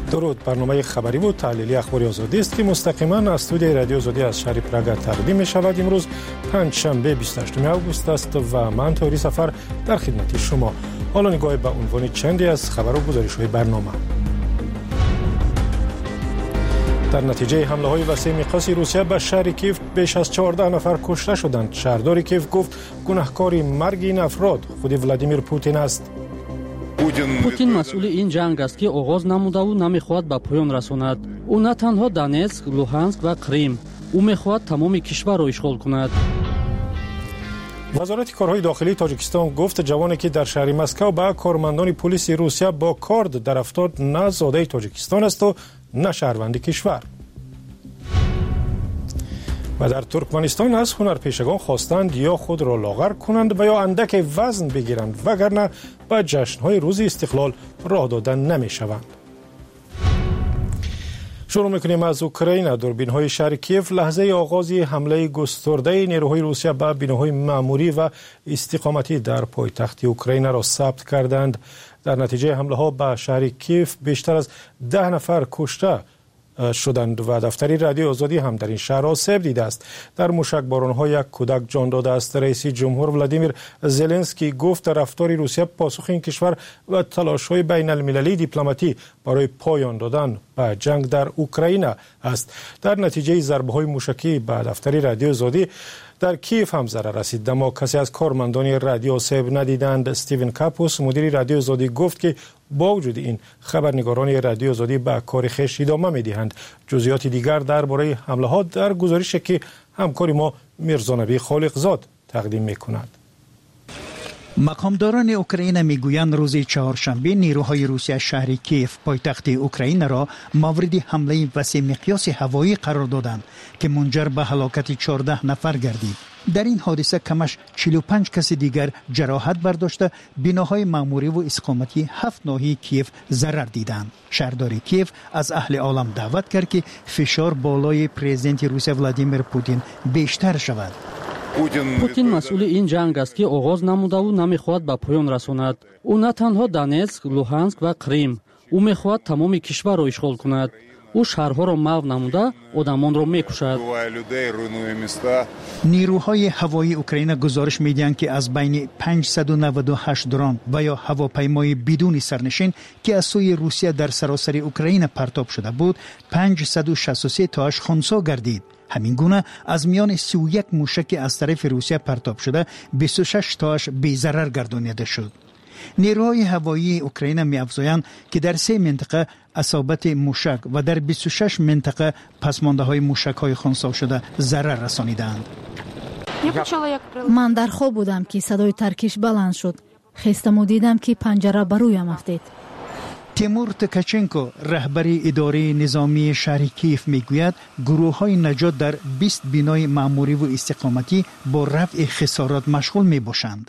درود، برنامه خبری و تحلیلی اخباری آزادی است که مستقیما از استودیوی رادیو آزادی از شهر پراگ تقدیم می شود. امروز پنجشنبه 28 آگوست است و من طاهری سفر در خدمت شما. حالا نگاه به عنوان چندی از خبر و گزارش‌های برنامه. در نتیجه حمله‌های وسیع میقاسی روسیه به شهر کیف بیش از 14 نفر کشته شدند. شهردار کیف گفت گناهکار مرگ این افراد خود ولادیمیر پوتین است. پوتین مسئول این جنگ است که آغاز نموده و نمیخواهد به پایان رساند. او نه تنها دونецьک، لوهانسک و کریم، او میخواهد تمام کشور را اشغال کند. وزارت کارهای داخلی تاجیکستان گفت جوانی که در شهر مسکو به کارمندان پلیس روسیه با کارد در افتاد نه زاده تاجیکستان است و نه شهروند کشور. و در ترکمنستان از هنرپیشگان خواستند یا خود را لاغر کنند و یا اندک وزن بگیرند وگرنه به جشن‌های روز استقلال راه دادن نمی‌شوند. شروع می‌کنیم از اوکراین. دوربین‌های شهر کیف لحظه آغاز حمله گسترده نیروهای روسیه به بناهای معموری و استقامتی در پایتخت اوکراین را ثبت کردند. در نتیجه حمله‌ها به شهر کیف بیشتر از 10 نفر کشته شدند و دفتری رادیو آزادی هم در این شهر آسیب دیده است. در موشکباران‌ها یک کودک جان داده است. رئیس جمهور ولادیمیر زلنسکی گفت رفتار روسیه پاسخ این کشور و تلاش‌های بین المللی دیپلماتی برای پایان دادن به جنگ در اوکراین است. در نتیجه ضربه‌های موشکی به دفتری رادیو آزادی در کیف هم ضرر رسید، اما کسی از کارمندان رادیو آسیب ندیدند. استیون کاپوس مدیر رادیو آزادی گفت که با وجود این خبرنگاران رادیو آزادی به کار خویش ادامه می‌دهند. جزئیات دیگر درباره حمله ها در گزارشی که همکار ما میرزا نبی خالقزاد تقدیم می‌کند. مقامداران اوکراین میگویند روز چهارشنبه نیروهای روسیه شهر کیف پایتخت اوکراین را مورد حمله وسیع مقیاس هوایی قرار دادند که منجر به هلاکت 14 نفر گردید. در این حادثه کمش 45 کس دیگر جراحت برداشته بناهای معموری و استقامتی 7 ناحیه کیف ضرر دیدند. شهردار کیف از اهل عالم دعوت کرد که فشار بالای پرزیدنت روسیه ولادیمیر پوتین بیشتر شود. پوتین مسئول این جنگ است که آغاز نموده و نمیخواهد به پایان رساند. او نه تنها دونецьک، لوهانسک و کریم، او میخواهد تمام کشور را اشغال کند. او شهرها را محو نموده آدمان را میکشد. نیروهای هوایی اوکراین گزارش میدهند که از بین 598 درون و یا هواپیمای بدون سرنشین که از سوی روسیه در سراسر اوکراین پرتاب شده بود 563 تاش خنثی گردید. همین گونه از میان 31 موشک از طرف روسیه پرتاب شده 26 تاش بی ضرر گردانیده شد. نیروهای هوایی اوکراین می‌افزایند که در 3 منطقه اصابت موشک و در 26 منطقه پسمانده‌های موشک‌های خنثی شده ضرر رسانیدند. من در خواب بودم که صدای ترکش بلند شد. خستم و دیدم که پنجره بر رویم افتاد. تیمور تکاچنکو رهبر اداره نظامی شهر کیف میگوید گروه‌های نجات در 20 بنای معموری و استقامتی با رفع خسارات مشغول میباشند.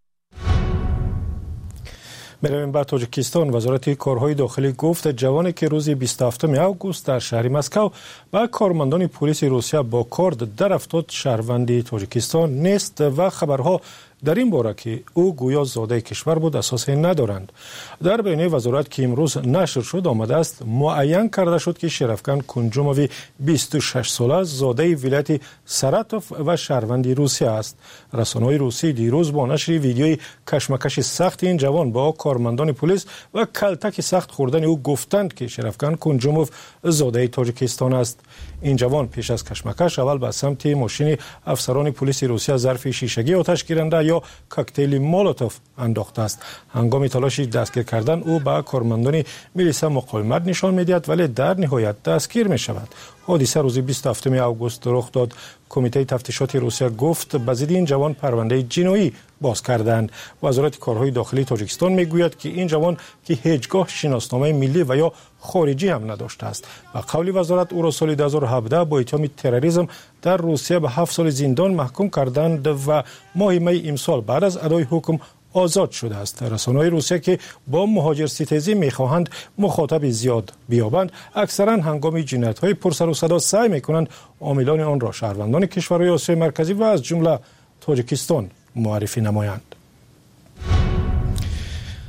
برویم به تاجیکستان. وزارت کارهای داخلی گفت جوانی که روز 27 آگوست در شهر مسکو با کارمندان پلیس روسیه با کارد در افتاد شهروند تاجیکستان نیست و خبرها در این باره که او گویا زاده کشور بود اساس ندارند. در بیانیه وزارت که امروز نشر شد آمده است معین کرده شد که شرفکن کنجوموی 26 ساله زاده ولایت سراتوف و شهروند روسیه است. رسانه‌های روسی دیروز با نشر ویدیوی کشمکش سخت این جوان با کارمندان پلیس و کلتک سخت خوردن او گفتند که شرفکن کنجوموف زاده تاجیکستان است. این جوان پیش از کشمکش اول به سمت ماشین افسران پلیس روسیه ظرف شیشگی آتش گیرنده یا کوکتل مولوتوف انداخته است. هنگام تلاش دستگیر کردن او به کارمندان میلیسا مقاومت نشان میدهد ولی در نهایت دستگیر می شود. حادثه روز 27 آگوست رخ داد. کمیته تفتیشات روسیه گفت به ضد این جوان پرونده جنایی باز کردند. وزارت کارهای داخلی تاجیکستان میگوید که این جوان که هیچگاه شناسنامه ملی و یا خارجی هم نداشته است. و قول وزارت او را سال 2017 با اتهام تروریسم در روسیه به 7 سال زندان محکوم کردند و ماه می امسال بعد از ادای حکم آزاد شده است. رسانه‌های روسیه که با مهاجرستیزی می‌خواهند مخاطب زیاد بیابند اکثرا هنگام جنایت‌های پرسر و صدا سعی می‌کنند عاملان آن را شهروندان کشورهای آسیای مرکزی و از جمله تاجیکستان معرفی نمایند.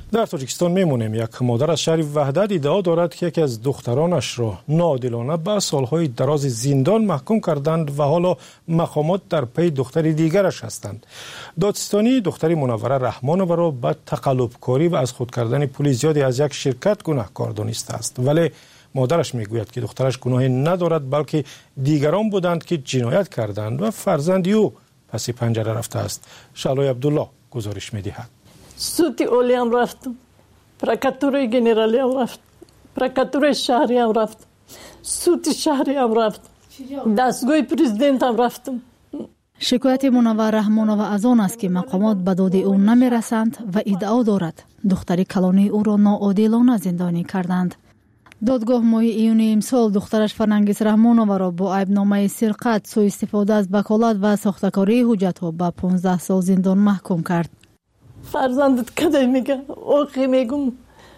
در تاجیکستان میمونیم. یک مادر از شهر وحدت ادعا دارد که یکی از دخترانش را ناعادلانه به سالهای دراز زندان محکوم کردند و حالا مقامات در پی دختر دیگرش هستند. دادستانی دختر منوره رحمانووا را به تقلبکاری و از خود کردن پول زیادی از یک شرکت گناهکار دانسته است، ولی مادرش میگوید که دخترش گناهی ندارد، بلکه دیگران بودند که جنایت کردند و فرزند او پس پنجره رفته است. شعلای عبدالله گزارش می‌دهد. سوتی اولی هم رفتم، پرکاتورای گنرالی هم رفت، پرکاتورای شهری هم رفت، سوتی شهری هم رفت، دستگاه پرزیدنت هم رفتم. شکایت منوره رحمانووا از آن است که مقامات به داد او نمی‌رسند و ادعا دارد دختر کلانی او را ناعادلانه زندانی کردند. دادگاه ماه ایون امسال دخترش فرنگیس رحمانووا را با عیبنامه سرقت، سوء استفاده از وکالت و ساختکاری حجت‌ها به 15 سال زندان محکوم کرد. فرزندت کدای میگه اوقی میگم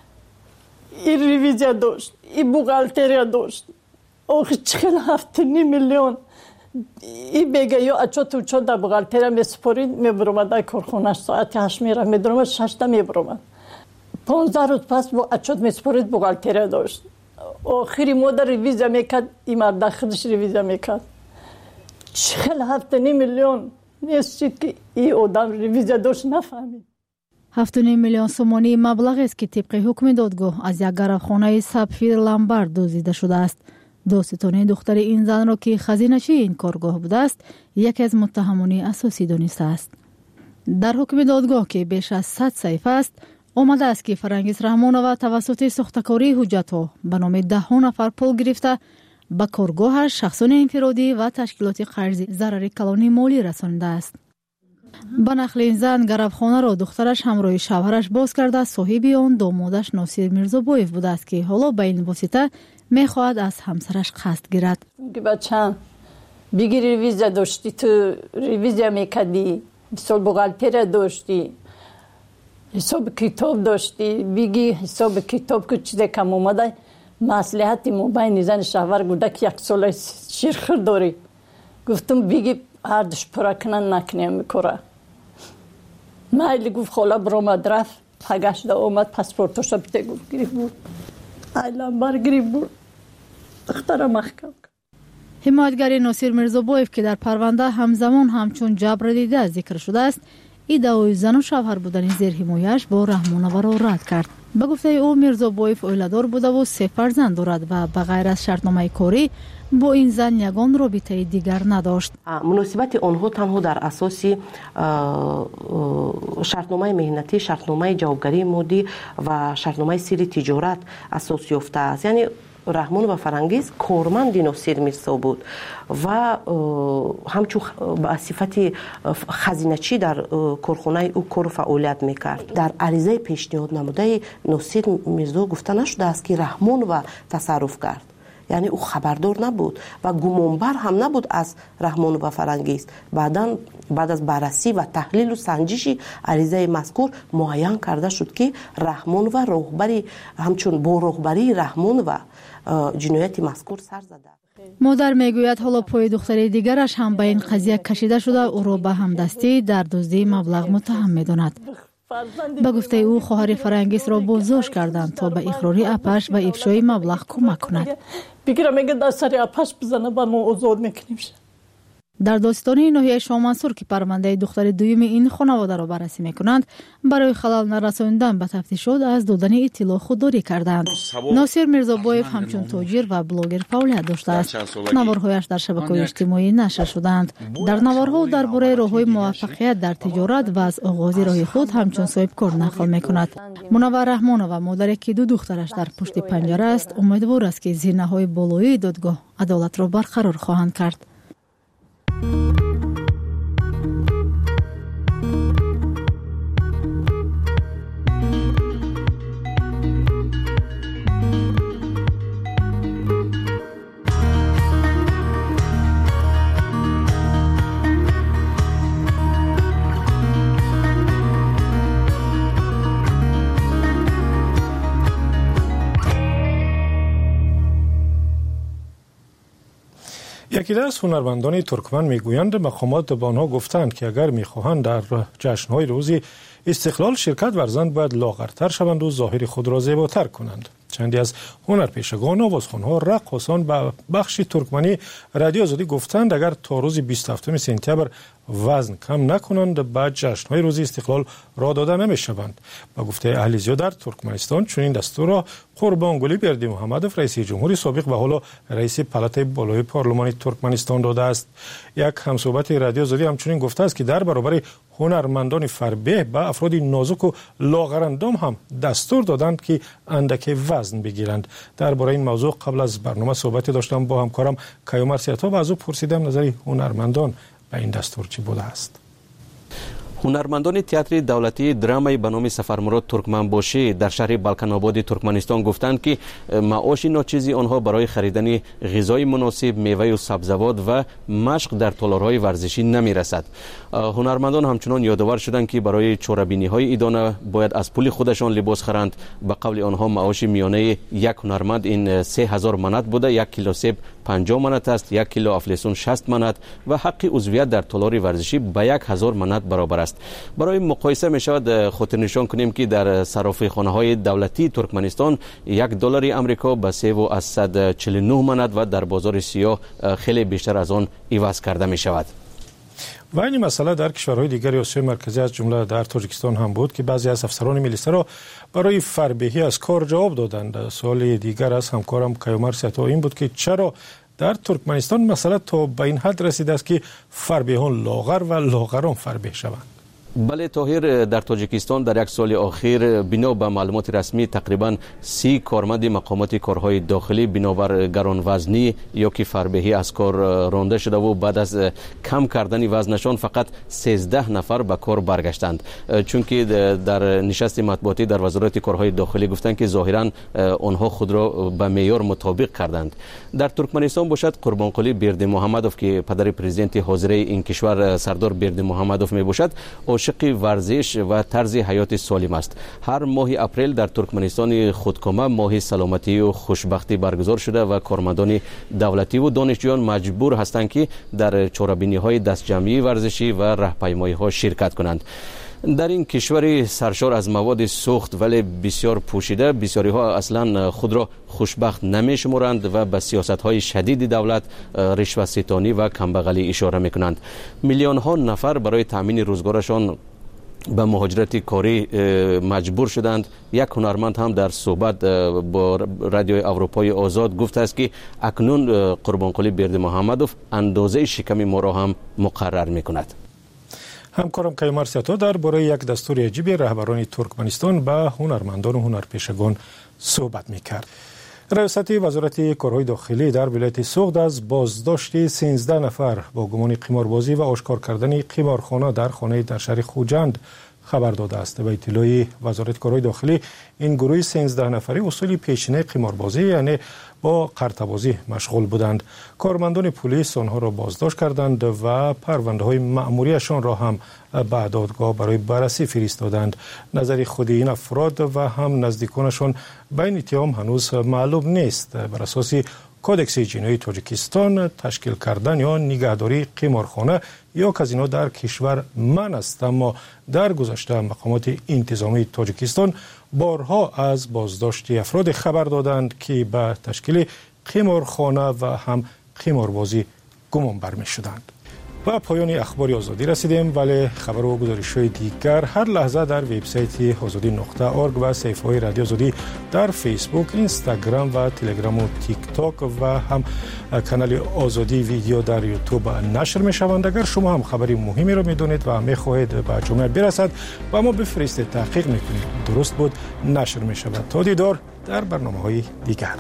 این ریویزیا داشت، این بوغالتریا داشت، اوقی 47 میلیون این بگه یا اچو تو چو در بوغالتریا میسپرید میبرومد در کارخونش ساعت 8 میره میدرومد 6 تا میبرومد 15 روز پس با اچوت میسپرید بوغالتریا داشت. آخری مادر ریویزیا میکرد، این مرد خودش ریویزیا میکرد 47 میلیون نیست که این آدم ریویزیا داشت نفهمید. 7.5 میلیون سومانی مبلغی است که طبق حکم دادگاه از یک گروخانه سابفیر لامبارد دزدیده شده است. دادستانی دختر این زن را که خزینه‌چی این کارگاه بوده است، یکی از متهمان اساسی دانسته است. در حکم دادگاه که بیش از 100 صفحه است، آمده است که فرنگیس رحمانووا توسط ساختکاری حجت‌ها به نام 10 نفر پول گرفته به کارگاهش شخصان انفرادی و تشکیلات قرضی ضرر کلانی مالی رسانده است. به نقل این زن گروخانه را دخترش همراه شوهرش باز کرده، صاحب آن دامادش ناصر میرزابایف بوده است که حالا به این واسطه میخواهد از همسرش قصد گیرد. بچه‌م بگی ریویزیا داشتی، تو ریویزیا میکردی، حساب بوغالتریا داشتی، حساب کتاب داشتی، بگی حساب کتاب که چیزی کم اومده مصلحتی مبین زن شوهر گفته که 1 سال شیرخور داری. گفتم بگی هر دش پرا کنن نکنیم میکره. مایلی گفت خاله برامد رفت پگشت اومد پاسپورتش بیته گفت گریب بود ایلان بر گریب بود دختر محکم. حمایتگر ناصر میرزابایف که در پرونده همزمان همچون جبر دیده ذکر شده است، ادعای زن و شوهر بودن زیر حمایه‌اش با رحمانووا را رد کرد. به گفته او میرزابایف اویلادار بوده و 3 فرزند دارد و بغیر از شرطنامه کاری با این زن یگان رابطه دیگر نداشت. مناسبت آنها تنها در اساس شرطنامه مهنتی، شرطنامه جوابگری مادی و شرطنامه سری تجارت اساس یافته است. یعنی رحمانووا فرنگیس کارمند ناصر میرزا بود و همچون به صفت خزینه‌چی در کارخانه او کار و فعالیت میکرد. در عریضه پیشنهاد نموده ناصر میرزا گفته نشده است که رحمانووا تصرف کرد، یعنی او خبردار نبود و گمانبر هم نبود از رحمانووا فرنگیس. بعد از بررسی و تحلیل و سنجش عریضه مذکور معین کرده شد که رحمانووا راهبری همچون با راهبری رحمانووا جنایت مذکور سر زده. مادر میگوید حالا پای دختر دیگرش هم به این قضیه کشیده شده، او را به همدستی در دزدی مبلغ متهم می‌داند. به گفته او خواهر فرنگیس را بازداشت کردند تا به اقراری اپش و افشای مبلغ کمک کند. بگیرم میگه در سر اپش بزنه با ما آزاد میکنیم. در داستانی ناحیه شاه منصور که پرونده دختر دوم این خانواده را بررسی میکنند، برای خلل نرساندن به تفتیشات از دادن اطلاع خودداری کردند. ناصر میرزابایف همچون تاجر و بلاگر فعالیت داشته است. نوارهایش در شبکه‌های اجتماعی نشر شدند. در نوارها درباره راه‌های موفقیت در تجارت و از آغاز راه خود همچون صاحبکار نقل میکند. منوره رحمانووا مادر که 2 دخترش در پشت پنجره است، امیدوار است که زینه‌های بالایی دادگاه عدالت را برقرار خواهند کرد. یکی از هنرمندان ترکمن میگویند مقامات به آنها گفتند که اگر میخواهند در جشن‌های روز استقلال شرکت ورزند باید لاغرتر شوند و ظاهر خود را زیباتر کنند. چندی از هنرپیشگان، آوازخوان‌ها، رقاصان به بخش ترکمنی رادیو آزادی گفتند اگر تا روز 27 سپتامبر وزن کم نکنند بعد جشن‌های روز استقلال را داده نمی‌شوند. با گفته اهلیزی در ترکمنستان چنین دستور را قربانگلی بردیمحمدوف رئیس جمهوری سابق و حالا رئیس پالاتای بالای پارلمان ترکمنستان داده است. یک همصحبت رادیو آزادی همچنین گفته است که در برابر هنرمندان فربه به افراد نازک و لاغرندام هم دستور دادند که اندک وزن بگیرند. درباره این موضوع قبل از برنامه صحبت داشتم با همکارم کیومرث سیاطا و از او پرسیدم نظر هنرمندان به این دستور چی بوده است. هنرمندان تئاتر دولتی درامای به نام سفرمراد ترکمنباشی در شهر بالکن آباد ترکمنستان گفتند که معاش ناچیزی آنها برای خریدن غذای مناسب، میوه و سبزیجات و مشق در تالارهای ورزشی نمیرسد. هنرمندان همچنان یادآور شدند که برای چاره‌بینی‌های ادانه باید از پول خودشان لباس خرند. به قول آنها معاش میانه یک هنرمند این 3000 منات بوده. 1 کیلو سیب 50 منات است، 1 کیلو افلاسون 60 منات و حق عضویت در تالار ورزشی به 1000 منات برابر است. برای مقایسه می شود خاطر نشان کنیم که در صرافیخانه‌های دولتی ترکمنستان $1 آمریکا به 349 منات و در بازار سیاه خیلی بیشتر از آن عوض کرده می شود. و این مسئله در کشورهای دیگر آسیای مرکزی از جمله در تاجیکستان هم بود که بعضی از افسران میلیسا را برای فربهی از کار جواب دادند. سوال دیگر از همکارم کیومرث سیاطا این بود که چرا در ترکمنستان مسئله تا به این حد رسیده است که فربهیان لاغر و لاغران فربه شوند؟ بله طاهر، در تاجیکستان در یک سال اخیر بنا به معلومات رسمی تقریبا 30 کارمند مقامات کارهای داخلی بنابر گرانوزنی یا که فربهی از کار رانده شده و بعد از کم کردن وزنشان فقط 13 نفر به کار برگشتند. چون که در نشست مطبوعاتی در وزارت کارهای داخلی گفتند که ظاهرا آنها خود را به معیار مطابق کردند. در ترکمنستان باشد قربانقلی بردیمحمدوف که پدر پرزیدنت حاضر این کشور سردار بردیمحمدوف می باشد عاشق ورزش و طرز حیات سالم است. هر ماه اپریل در ترکمنستان خودکامه ماه سلامتی و خوشبختی برگزار شده و کارمندان دولتی و دانشجویان مجبور هستند که در چاره‌بینی‌های دستجمعی ورزشی و راهپیمایی‌ها شرکت کنند. در این کشور سرشار از مواد سوخت ولی بسیار پوشیده، بسیاری ها اصلا خود را خوشبخت نمی شمارند و به سیاست های شدید دولت، رشوه ستانی و کمبغلی اشاره می کنند. میلیون ها نفر برای تامین روزگارشان به مهاجرت کاری مجبور شدند. یک هنرمند هم در صحبت با رادیو اروپای آزاد گفته است که اکنون قربانقلی بردیمحمدوف اندازه شکم ما را هم مقرر می کند. همکارم کیومرث سیاطا درباره یک دستور عجیب رهبران ترکمنستان به هنرمندان و هنرپیشگان صحبت می‌کرد. رئیست وزارت کارهای داخلی در ولایت سوغد از بازداشت 13 نفر با گمان قماربازی و آشکار کردن قمارخانه در خانه در شهر خوجند خبر داده است. به اطلاع وزارت کارهای داخلی این گروه 13 نفری اصول پیشینه قماربازی یعنی با قرطه‌بازی مشغول بودند. کارمندان پلیس آنها را بازداشت کردند و پرونده های مأموریشان را هم به دادگاه برای بررسی فرستادند. نظر خود این افراد و هم نزدیکانشان به این اتهام هنوز معلوم نیست. بر اساس کودکس جنایی تاجیکستان تشکیل کردن یا نگهداری قمارخانه یا کازینو در کشور منع است، اما در گذشته مقامات انتظامی تاجیکستان بارها از بازداشت افراد خبر دادند که به تشکیل قمارخانه و هم قماربازی گمان برمی شدند. و پایان اخبار آزادی رسیدیم، ولی خبر و گزارش‌های دیگر هر لحظه در وبسایت azadi.org و صفحه‌های رادیو آزادی در فیسبوک، اینستاگرام و تلگرام و تیک تاک و هم کانال آزادی ویدیو در یوتیوب نشر می‌شوند. اگر شما هم خبری مهمی را می‌دونید و می‌خواهید به جامعه برسد و ما بفرستید، تحقیق می‌کنید درست بود نشر می‌شود. تا دیدار در برنامه‌های دیگر.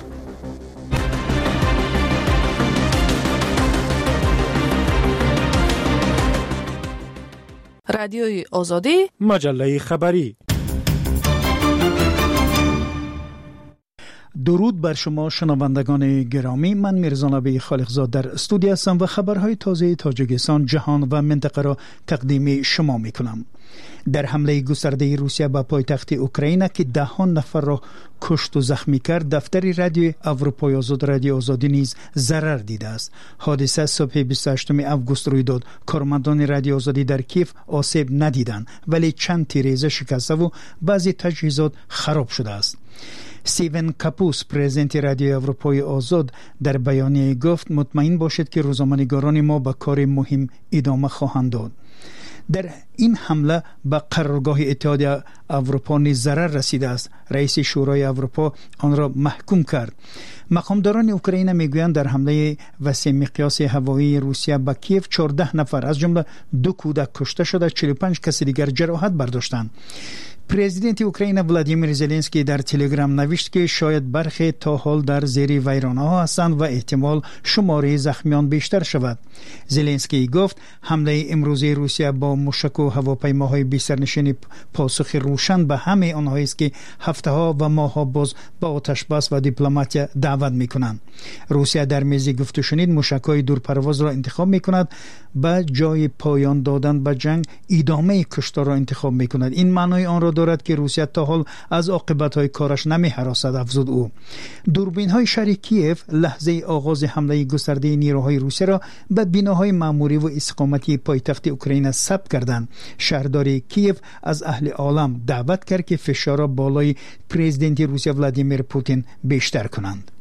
رادیوی آزادی، مجله خبری. درود بر شما شنوندگان گرامی. من میرزا نبی خالقزاد در استودیو هستم و خبرهای تازه تاجیکستان، جهان و منطقه را تقدیم شما میکنم. در حمله گسترده روسیه به پایتخت اوکراین که دهان نفر را کشت و زخمی کرد، دفتر رادیو اروپای آزاد، رادیو آزادی نیز ضرر دیده است. حادثه صبح 28 آگوست روی داد. کارمندان رادیو آزادی در کیف آسیب ندیدند، ولی چند تیریزه شکسته و بعضی تجهیزات خراب شده است. سیون کاپوس، پرزیدنت رادیو اروپای آزاد، در بیانیه گفت مطمئن باشید که روزنامه‌نگاران ما به کار مهم ادامه خواهند داد. در این حمله به قرارگاه اتحادیه اروپا نیز ضرر رسیده است. رئیس شورای اروپا آن را محکوم کرد. مقامداران اوکراین میگویند در حمله وسیع مقیاس هوایی روسیه به کیف 14 نفر از جمله 2 کودک کشته شده، 45 کس دیگر جراحت برداشتند. پرزیدنت اوکراین ولادیمیر زلنسکی در تلگرام نوشت که شاید برخی تا حال در زیر ویرانه‌ها هستند و احتمال شماره زخمیان بیشتر شود. زلنسکی گفت حمله امروزی روسیه با موشک و هواپیماهای بی‌سرنشین پاسخ روشن به همه آنهایی است که هفته‌ها و ماه‌ها باز با آتش بس و دیپلماتی دعوت می‌کنند. روسیه در میز گفت و شنید موشک‌های دورپرواز را انتخاب می‌کند، به جای پایان دادن به جنگ ادامه کشتار را انتخاب می‌کند. این معنای آن را دارد که روسیه تا حال از عاقبت‌های کارش نمی‌هراسد، افزود او. دوربین‌های شهر کیف لحظه آغاز حمله گسترده نیروهای روسیه را به بناهای مأموری و استقامتی پایتخت اوکراین ثبت کردند. شهردار کیف از اهل عالم دعوت کرد که فشار را بالای پرزیدنت روسیه ولادیمیر پوتین بیشتر کنند.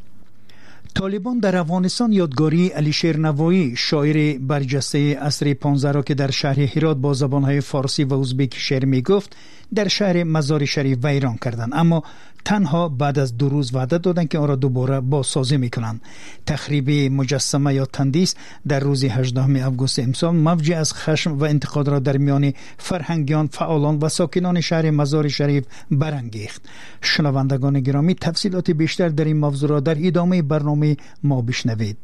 طالبان در افغانستان یادگاری علیشیر نوایی، شاعر برجسته عصر 15 را که در شهر هرات با زبانهای فارسی و ازبک شعر میگفت، در شهر مزار شریف ویران کردند، اما تنها بعد از 2 روز وعده دادند که آن را دوباره بازسازی میکنند. تخریب مجسمه یا تندیس در روز 18 آگوست امسال موجی از خشم و انتقاد را در میان فرهنگیان، فعالان و ساکنان شهر مزار شریف برانگیخت. شنوندگان گرامی، تفصیلات بیشتر در این موضوع را در ادامه برنامه ما بشنوید.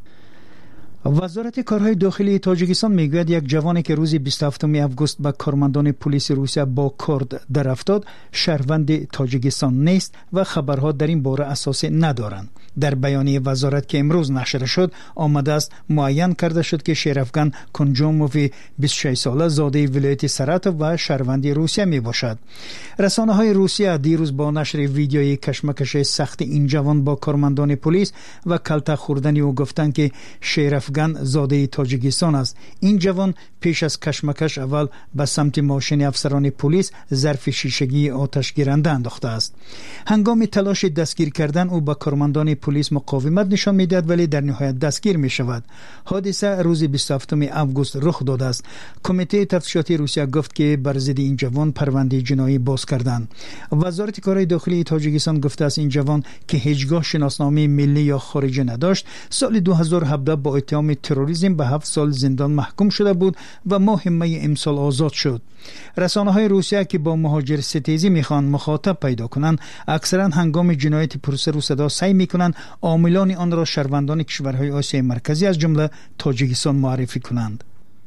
وزارت کارهای داخلی تاجیکستان میگوید یک جوانی که روز 27 آگوست به کارمندان پلیس روسیه با کارد در افتاد شهروند تاجیکستان نیست و خبرها در این باره اساس ندارند. در بیانیه وزارت که امروز نشر شد آمده است معین کرده شد که شیرافگان کنجوموف 26 ساله زاده ولایت سراتوف و شهروند روسیه می باشد. رسانه‌های روسیه دیروز با نشر ویدیوی کشمکش سخت این جوان با کارمندان پلیس و کلته خوردن او گفتند که شیرافگان زاده تاجیکستان است. این جوان پیش از کشمکش اول به سمت ماشین افسران پلیس ظرف شیشگی آتش گیرنده انداخته است. هنگام تلاش دستگیر کردن او با کارمندان پلیس مقاومت نشان میدهد، ولی در نهایت دستگیر می شود. حادثه روز 27 آگوست رخ داده است. کمیته تفتیشاتی روسیه گفت که بر ضد این جوان پرونده جنایی باز کردند. وزارت کارهای داخلی تاجیکستان گفته است این جوان که هیچگاه شناسنامه ملی یا خارجی نداشت، سال 2017 با اتهام تروریسم به 7 سال زندان محکوم شده بود و ماه می امسال آزاد شد. رسانه‌های روسیه که با مهاجر ستیزی میخوان مخاطب پیدا کنند، اکثرا هنگام جنایت پرسر و صدا سعی میکنند عاملان آن را شهروندان کشورهای آسیای مرکزی از جمله تاجیکستان معرفی کنند.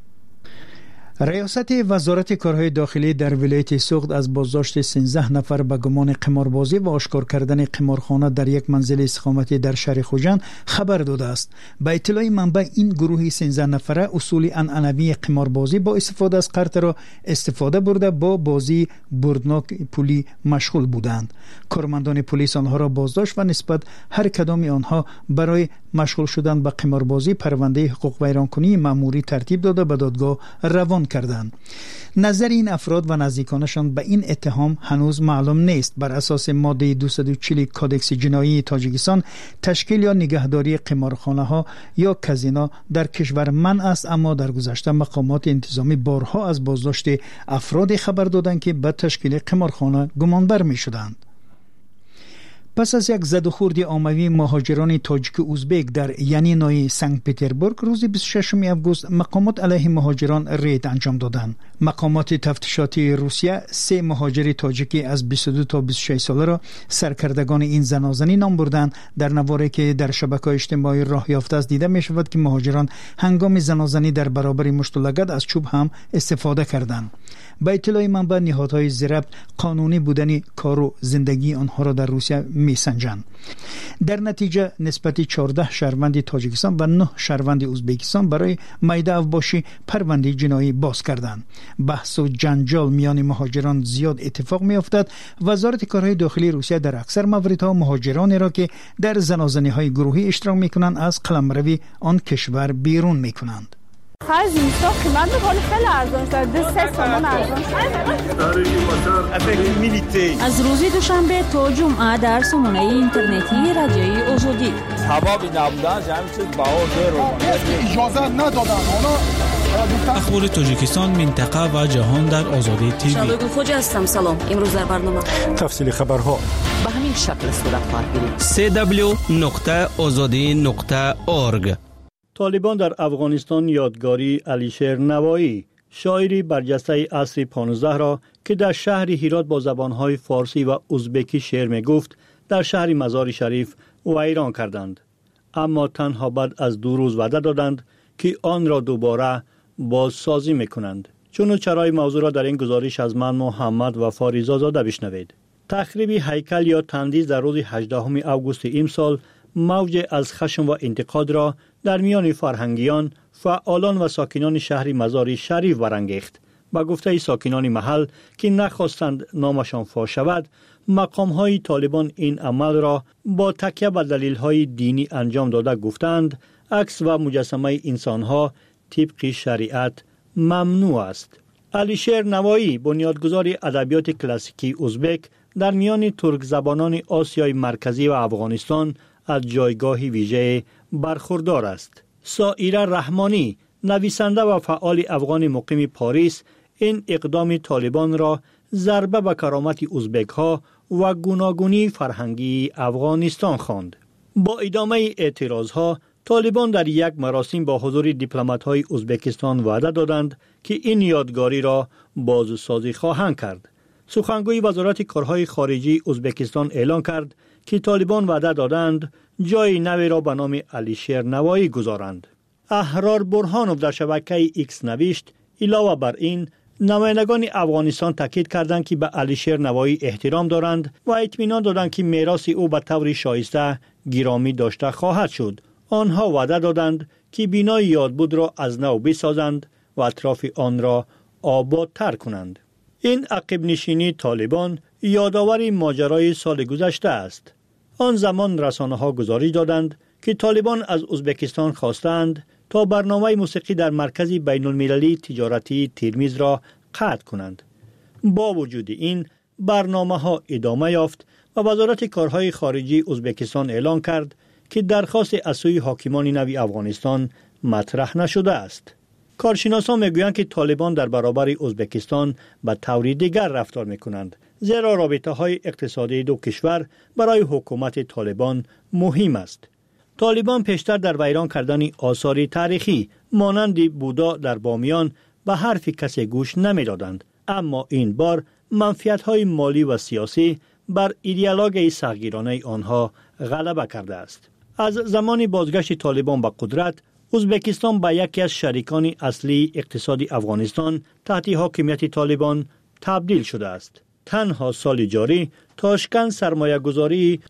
ریاست وزارت کارهای داخلی در ولایت سوخت از بازداشت 13 نفر به گمان قماربازی و آشکار کردن قمارخانه در یک منزل استقامتی در شهر خوجند خبر داده است. به اطلاع منبع این گروه 13 نفره اصول عنعنوی قماربازی با استفاده از قرض را استفاده برده با بازی بردناک پولی مشغول بودند. کارمندان پلیس آنها را بازداشت و نسبت هر کدام آنها برای مشغول شدن به قماربازی پرونده حقوق ویرانکنی مأموری ترتیب داده به دادگاه روان کردند. نظر این افراد و نزدیکانشان به این اتهام هنوز معلوم نیست. بر اساس ماده 240 کادکس جنایی تاجیکستان تشکیل یا نگهداری قمارخانه ها یا کازینو در کشور منع است، اما در گذشته مقامات انتظامی بارها از بازداشت افراد خبر دادند که به تشکیل قمارخانه گمانبر می شدند. پس از یک زد و خورد عمومی مهاجران تاجیک ازبک در یانینای سنت پترزبورگ روز 26 آگوست مقامات علیه مهاجران رید انجام دادند. مقامات تفتیشاتی روسیه 3 مهاجر تاجیکی از 22 تا 26 ساله را سرکردگان این زنازنی نام بردند. در نواری که در شبکه‌های اجتماعی راه یافته است دیده می شود که مهاجران هنگام زنازنی در برابر مشت و لگد از چوب هم استفاده کردند. به اطلاع منبع نهادهای ضبط قانونی بودن کار و زندگی آنها را در روسیه میسنجند. در نتیجه نسبت 14 شهروند تاجیکستان و 9 شهروند ازبکستان برای میده افباشی پرونده جنایی باز کردند. بحث و جنجال میان مهاجران زیاد اتفاق می افتد. وزارت کارهای داخلی روسیه در اکثر مواردها مهاجرانی را که در زنازنی‌های گروهی اشتراک می‌کنند از قلمروی آن کشور بیرون می‌کنند. خرج اینستا قیمت می‌کنه خیلی ارزان شده 3 تومان ارزان شده. از روز دوشنبه تا جمعه در سامانه اینترنتی رادیوی آزادی هوا نبودن همین چیز اجازه ندادن. اخبار تاجیکستان، منطقه و جهان در آزادی تیوی. شباب خوش هستم. سلام. امروز در برنامه تفصیل خبرها به همین شکل صورت خواهد گرفت. www.azadi.org. طالبان در افغانستان یادگاری علیشیر نوایی، شاعری برجسته عصر 15 را که در شهر هرات با زبانهای فارسی و ازبکی شعر می گفت، در شهر مزار شریف ویران کردند. اما تنها بعد از 2 روز وعده دادند که آن را دوباره بازسازی میکنند. چون چرای موضوع را در این گزارش از من محمد وفا رضازاده بشنوید. تخریب هیکل یا تندیس در روز 18 اوگوست امسال موج از خشم و انتقاد را در میان فرهنگیان، فعالان و ساکنان شهر مزار شریف برانگیخت. با گفته ساکنان محل که نخواستند نامشان فاش شود، مقام‌های طالبان این عمل را با تکیه بر دلیل‌های دینی انجام داده گفتند عکس و مجسمه انسان‌ها طبق شریعت ممنوع است. علیشیر نوایی، بنیادگذار ادبیات کلاسیکی ازبک، در میان ترک زبانان آسیای مرکزی و افغانستان از جایگاهی ویژه برخوردار است. سائره رحمانی، نویسنده و فعال افغان مقیم پاریس، این اقدام طالبان را ضربه به کرامت ازبک‌ها و گوناگونی فرهنگی افغانستان خواند. با ادامه اعتراضها، طالبان در یک مراسم با حضور دیپلمات‌های ازبکستان وعده دادند که این یادگاری را بازسازی خواهند کرد. سخنگوی وزارت کارهای خارجی ازبکستان اعلان کرد که طالبان وعده دادند جای نوی را به نام علیشیر نوایی گذارند. احرار برهانوف در شبکه ایکس نوشت علاوه بر این، نمایندگان افغانستان تاکید کردند که به علیشیر نوایی احترام دارند و اطمینان دادند که میراث او به طور شایسته گرامی داشته خواهد شد. آنها وعده دادند که بنای یادبود را از نو بسازند و اطراف آن را آبادتر کنند. این عقب نشینی طالبان یادآور ماجرای سال گذشته است. آن زمان رسانه‌ها گزارش دادند که طالبان از ازبکستان خواستند تا برنامه موسیقی در مرکز بین المللی تجارتی ترمیز را قطع کنند. با وجود این برنامه‌ها ادامه یافت و وزارت کارهای خارجی ازبکستان اعلان کرد که درخواست از سوی حاکمان نوی افغانستان مطرح نشده است. کارشناسان میگویند که طالبان در برابر ازبکستان به طور دیگر رفتار میکنند، زیرا رابطه‌های اقتصادی دو کشور برای حکومت طالبان مهم است. طالبان پیشتر در ویران کردن آثار تاریخی مانند بودا در بامیان به حرف کسی گوش نمیدادند، اما این بار منفعت‌های مالی و سیاسی بر ایدئولوژی سختگیرانه آنها غلبه کرده است. از زمان بازگشت طالبان به قدرت، ازبکستان به یکی از شریکان اصلی اقتصادی افغانستان تحت حاکمیت طالبان تبدیل شده است. تنها سال جاری تاشکند سرمایه گذاری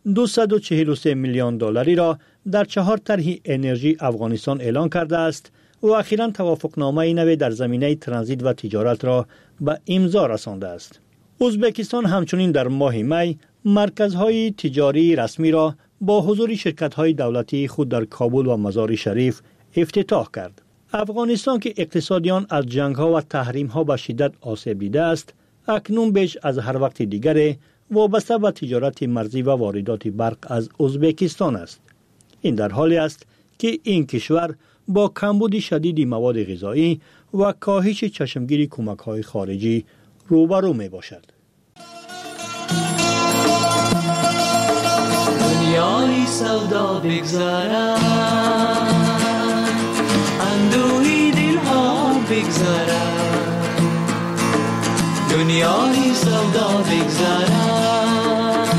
243 میلیون دلاری را در 4 طرح انرژی افغانستان اعلان کرده است و اخیراً توافقنامه نوی در زمینه ترانزیت و تجارت را به امضا رسانده است. ازبکستان همچنین در ماه می مرکزهای تجاری رسمی را با حضور شرکت‌های دولتی خود در کابل و مزار شریف افتتاح کرد. افغانستان که اقتصادیان از جنگ‌ها و تحریم‌ها به شدت آسیب دیده است، اکنون بیش از هر وقت دیگر وابسته به تجارت مرزی و واردات برق از ازبکستان است. این در حالی است که این کشور با کمبود شدید مواد غذایی و کاهش چشمگیر کمک‌های خارجی روبرو میباشد. دنیای سودا بگذارد، اندوهی دلها بگذارد، دنیای سودا بگذارد،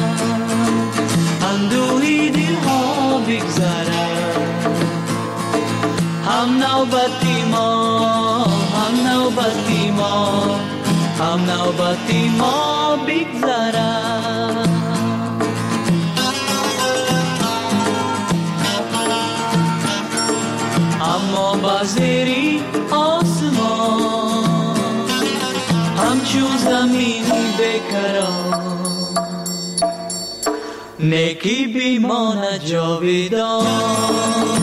اندوهی دلها بگذارد. هم نوبتی ما، هم نوبتی ما، هم نوبتی ما بگذارد. زیری آسمان همچون زمینی بکران نیکی بیمانه جاویدان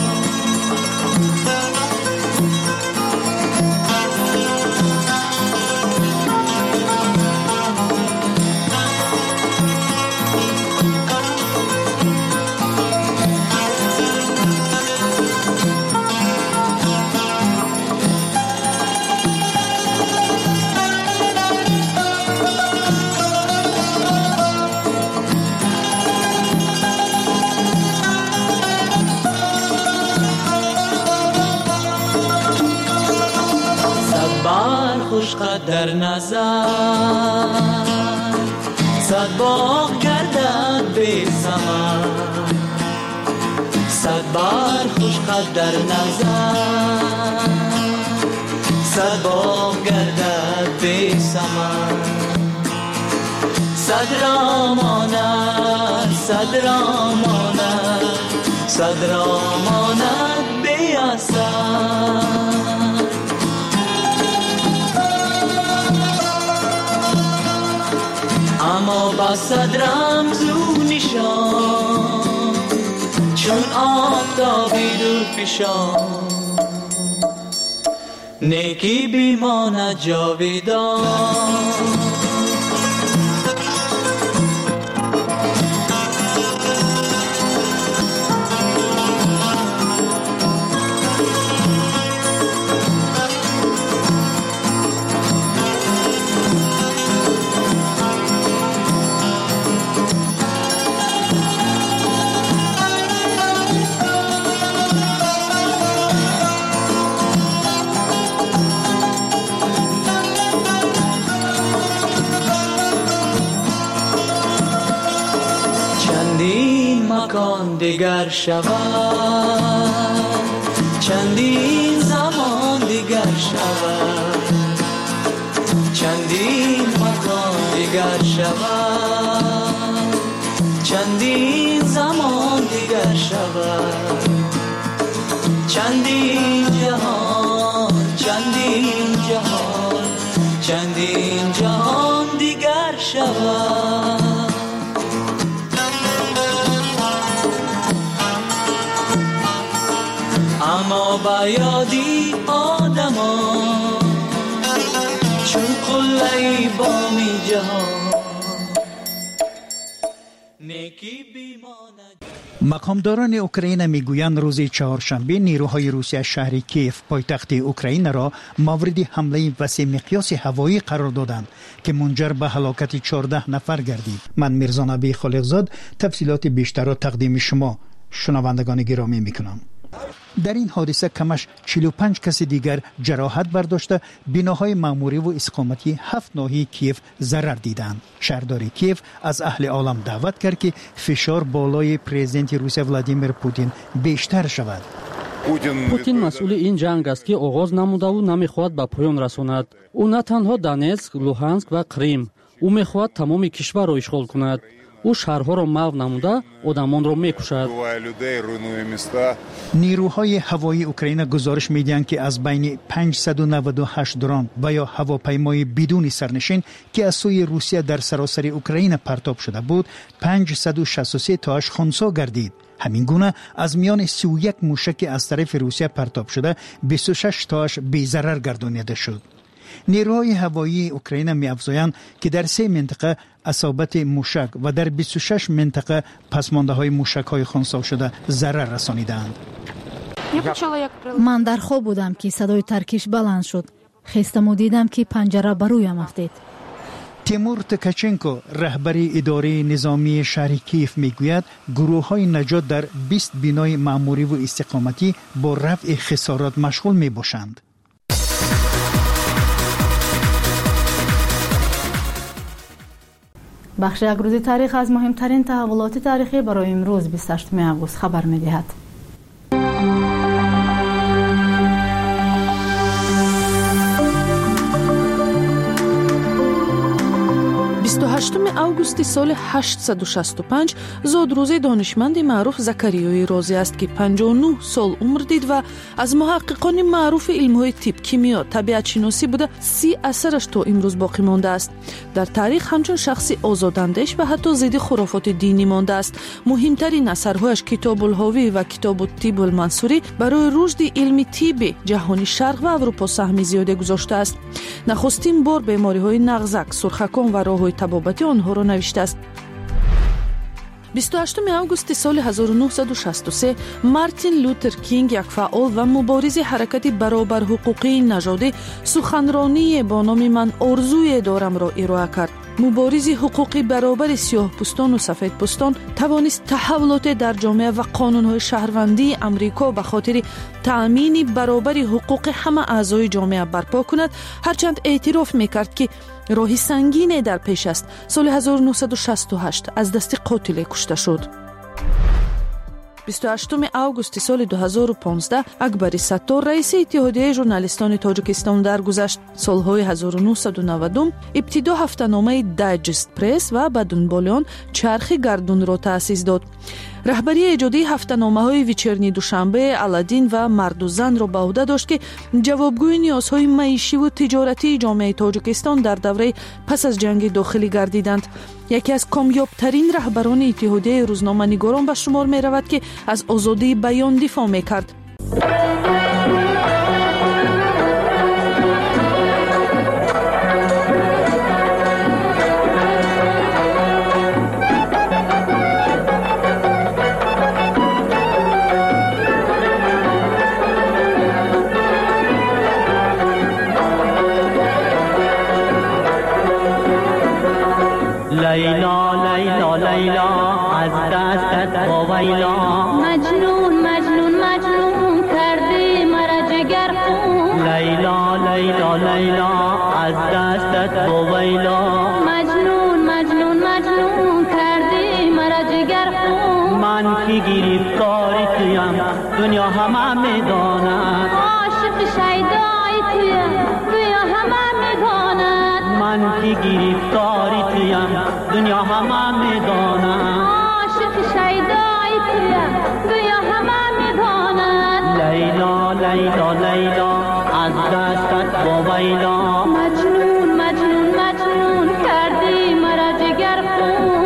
در نظر صد باغ گردد بی ثمر صد بار خوش قد در نظر صد باغ گردد بی ثمر صد را ماند صد را ماند صد را ماند بی اثر اما با صد رمز و نشان چون آفتابی دور پیشان نیکی بیماند جاویدان دیگر شود چندین زمان دیگر شود چندین مکان دیگر شود چندین زمان دیگر شود چندین جهان چندین جهان چندین جهان دیگر شود اما با یادی آدمان چون قلعی بامی جهان نیکی بیماند. مقامداران اوکراین میگویند روز چهارشنبه نیروهای روسیه شهر کیف پایتخت اوکراین را مورد حمله وسیع مقیاس هوایی قرار دادند که منجر به هلاکت 14 نفر گردید. من میرزا نبی خالقزاد تفصیلات بیشتر را تقدیم شما شنوندگان گرامی میکنم. در این حادثه کمش 45 کس دیگر جراحت برداشته بناهای معموری و استقامتی 7 ناحیه کیف ضرر دیدند. شهردار کیف از اهل عالم دعوت کرد که فشار بالای پرزیدنت روسیه ولادیمیر پوتین بیشتر شود. پوتین مسئول این جنگ است که آغاز نموده و نمیخواهد به پایان رساند. او نه تنها دونецьک، لوهانسک و کریم، او میخواهد تمام کشور را اشغال کند. او شهرها را محو نموده آدمان را میکشد. نیروهای هوایی اوکراین گزارش میدهند که از بین 598 درون و یا هواپیمای بدون سرنشین که از سوی روسیه در سراسر اوکراین پرتاب شده بود 563 تاش خنثی گردید. همین گونه از میان 31 موشک از طرف روسیه پرتاب شده 26 تاش بی ضرر گردانیده شد. نیروهای هوایی اوکراین می‌افزایند که در 3 منطقه اصابت موشک و در 26 منطقه پسمانده‌های موشک‌های خنثی شده ضرر رسانیدند. من در خواب بودم که صدای ترکش بلند شد. خستم و دیدم که پنجره بر رویم افتاد. تیمور تکاچنکو رهبر اداره نظامی شهر کیف میگوید گروه‌های نجات در 20 بنای معموری و استقامتی با رفع خسارات مشغول میباشند. بخش یک روز تاریخ از مهمترین تحولات تاریخی برای امروز 28 آگوست خبر می‌دهد. 28 августи соли 865 зодрӯзи донишманди маъруф Закариёи Розӣ аст ки 59 сол умр дид ва аз муҳаққиқони маъруфи илмҳои тиб, кимиё, табиатшиносӣ буда 30 асараш то имрӯз боқӣ мондааст. Дар таърих ҳамчун шахси озодандеш ва ҳатто зидди хурофоти динӣ мондааст. муҳимтарин асарҳояш Китобулҳовӣ ва Китобу Тибул Мансурӣ барои рушди илми тибби ҷаҳони Шарқ ва Аврупо саҳми зиёде гузоштааст. нахустин бор бемориҳои нағзак, сурхакон ва роҳҳои табобатӣ онҳоро навиштааст. 28 августи соли 1963 Мартин Лютер Кинг, як фаъол ва муборизи ҳаракати баробарҳуқуқии нажодӣ, суханроние бо номи «Ман орзуе дорамро» ироа кард. муборизи ҳуқуқи баробари сиёҳпӯстону сафедпӯстон тавонист таҳаввулоте дар ҷомеа ва қонунҳои шаҳрвандии Амрико ба хотири таъмини баробари ҳуқуқи ҳама аъзои ҷомеа барпо кунад, ҳарчанд эътироф мекард ки роҳи сангине дар пеш аст. соли 1968 аз дасти қотиле кушта шуд. 28 августи соли 2015 Акбари Саттор, раиси иттиҳодияи журналистони Тоҷикистон даргузашт. солҳои 1990 ибтидо ҳафтаномаи Digest Press ва ба дунболи он Чархи гардунро таъсис дод. раҳбарии эҷодии ҳафтаномаҳои Вечерни Душанбе, Аладдин ва Марду Занро ба ӯҳда дошт ки ҷавобгӯи ниёзҳои маишиву тиҷоратии ҷомеаи Тоҷикистон дар давраи пас аз ҷанги дохилӣ гардиданд. яке аз комёбтарин раҳбарони иттиҳодияи рӯзноманигорон ба шумор меравад ки аз озодии баён дифоъ мекард. لیلا لیلا لیلا از دستت ویلا مجنون مجنون مجنون کردی مرا جگر خون لیلا لیلا لیلا از دستت ویلا مجنون مجنون مجنون کردی مرا جگر خون من کی گرفتاری تویم دنیا همه میداند عاشق شیدای تویم دنیا همه میداند من کی گرفتاری تویم دنیا همه میداند عاشق شیدای تویم دنیا همه میداند لیلا لیلا لیلا از دستت ویلا مجنون مجنون مجنون کردی مرا جگر خون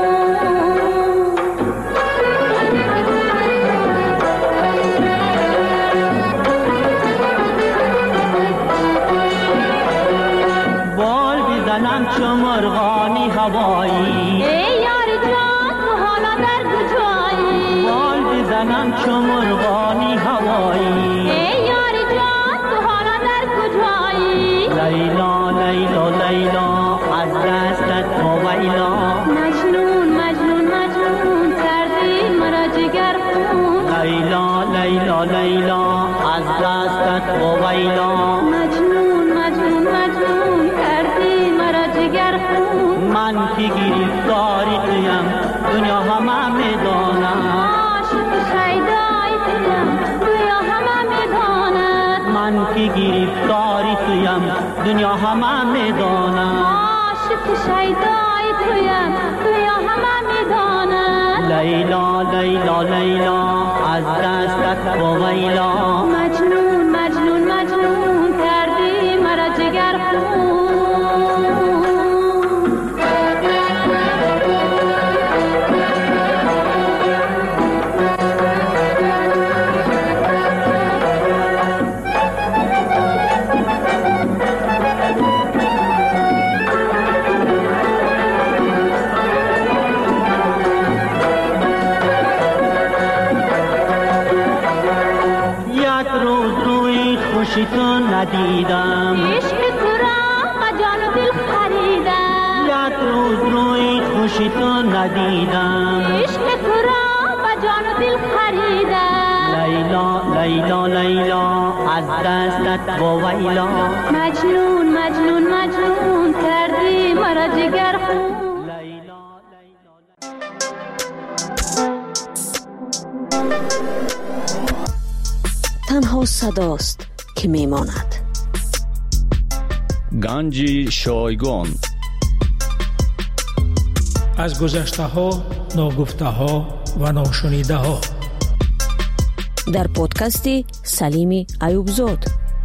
بال بزنم چو مرغانی هوایی ای یار جان تو حالا در کجایی بال بزنم چو مرغانی هوایی ای یار جان تو حالا در کجایی لیلا لیلا لیلا از دستت ویلا مجنون مجنون مجنون کردی مرا جگر خون لیلا لیلا لیلا از دستت ویلا مجنون مجنون مجنون کردی مرا جگر خون من کی گرفتاری تویم دنیا همه میداند عاشق شیدای تویم دنیا همه میداند من کی گرفتاری تویم دنیا همه میداند عاشق شیدای تویم دنیا همه میداند لیلا لیلا لیلا از دستت ویلا مجنون مجنون مجنون کردی مرا جگر خون خوشی تو ندیدم عشق تو را جان و دل خریدم یک روز روی خوشی تو ندیدم عشق تو را جان و دل خریدم لیلا لیلا لیلا از دستت ویلا مجنون مجنون مجنون کردی مرا جگر خون تنها صداست که میماند. گنج شایگان از گذشته‌ها، ناگفته‌ها و ناشنیده‌ها. در پادکست سلیم ایوبزاد.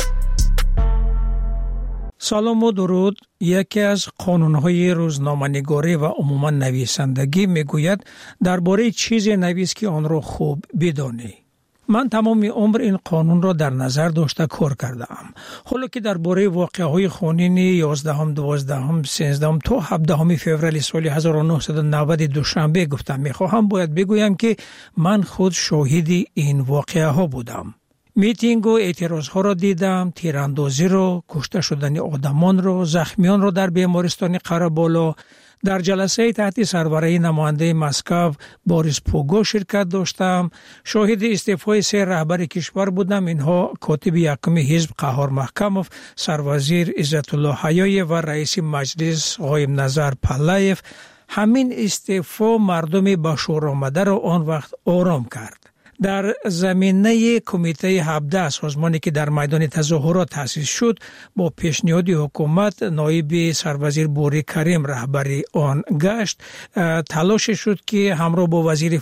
سلام و درود. یکی از قانون‌های روزنامه‌نگاری و عموما نویسندگی میگوید درباره چیزی نویس که آن را خوب بدانی. من تمام عمر این قانون را در نظر داشته کار کردم. حالا که درباره واقعه‌های خونین 11 12 13 تا 17 فوریه سال 1990 دوشنبه گفتم می‌خواهم باید بگویم که من خود شاهد این واقعه‌ها بودم. میتینگ و اعتراض‌ها را دیدم، تیراندازی را، کشته شدن آدمان را، زخمیان را در بیمارستان قره‌بالا. در جلسه تحت سروری نماینده مسکو بوریس پوگو شرکت داشتم. شاهد استعفای 3 رهبر کشور بودم. اینها کاتب یکم حزب قهار محکموف، سروزیر عزت الله حیایی و رئیس مجلس قایم نظر پلایف. همین استعفا مردم با شور آمده را آن وقت آرام کرد. در زمینه کمیته 17 سازمانی که در میدان تظاهرات تأسیس شد با پیشنهاد حکومت نایب سروزیر بوری کریم رهبری آن گشت. تلاش شد که همراه با وزیر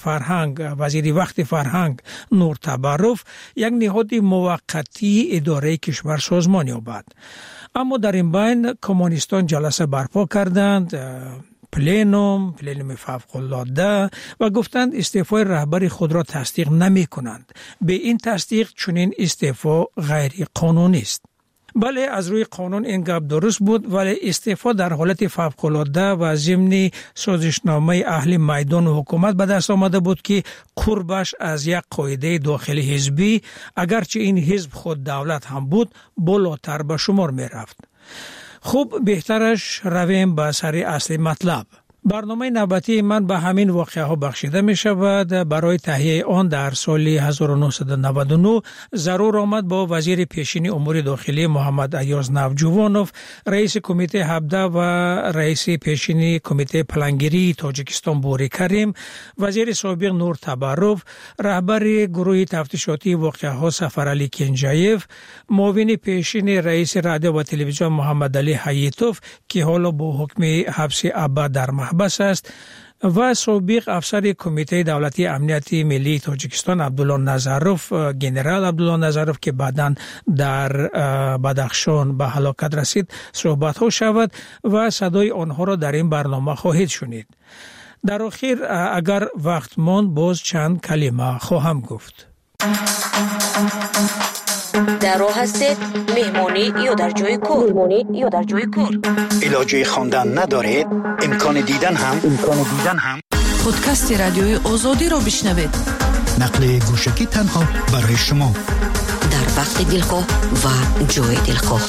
وقت فرهنگ نور تبرف یک نهاد موقتی اداره کشور سازمان یابد. اما در این بین کمونیستان جلسه برپا کردند، پلنوم فوق‌العاده، و گفتند استعفای رهبر خود را تصدیق نمی کنند. به این تصدیق چنین استعفا غیر قانونی است. بله، از روی قانون این گپ درست بود، ولی استعفا در حالت فوق‌العاده و ضمن سازشنامه اهل میدان و حکومت به دست آمده بود که قربش از یک قاعده داخلی حزبی، اگرچه این حزب خود دولت هم بود، بالاتر به شمار می رفت. خوب، بهترش رویم به سر اصل مطلب. برنامه نوبتی من به همین واقعه ها بخشیده می شود. برای تهیه آن در سال 1999 ضرور آمد با وزیر پیشین امور داخلی محمد ایاز نوجوانوف، رئیس کمیته 17 و رئیس پیشین کمیته پلانگیری تاجیکستان بوری کریم، وزیر سابق نور تبرف، رهبر گروه تفتیشاتی واقعه ها سفرعلی کنجایف، معاون پیشین رئیس رادیو و تلویزیون محمد علی حییتوف که حالا با حکم حبس ابد در بس است، و سابق افسر کمیته دولتی امنیت ملی تاجیکستان عبدالله نظروف، گنرال عبدالله نظروف که بعداً در بدخشان به هلاکت رسید صحبت ها شود و صدای آنها را در این برنامه خواهید شنید. در آخر اگر وقت ماند باز چند کلمه خواهم گفت. در راه هستید، مهمانی یا در جای کار. علاجه خواندن ندارید، امکان دیدن هم. پادکست رادیوی آزادی را بشنوید. نقل گوشکی تنها برای شما، در وقت دلخواه و جای دلخواه.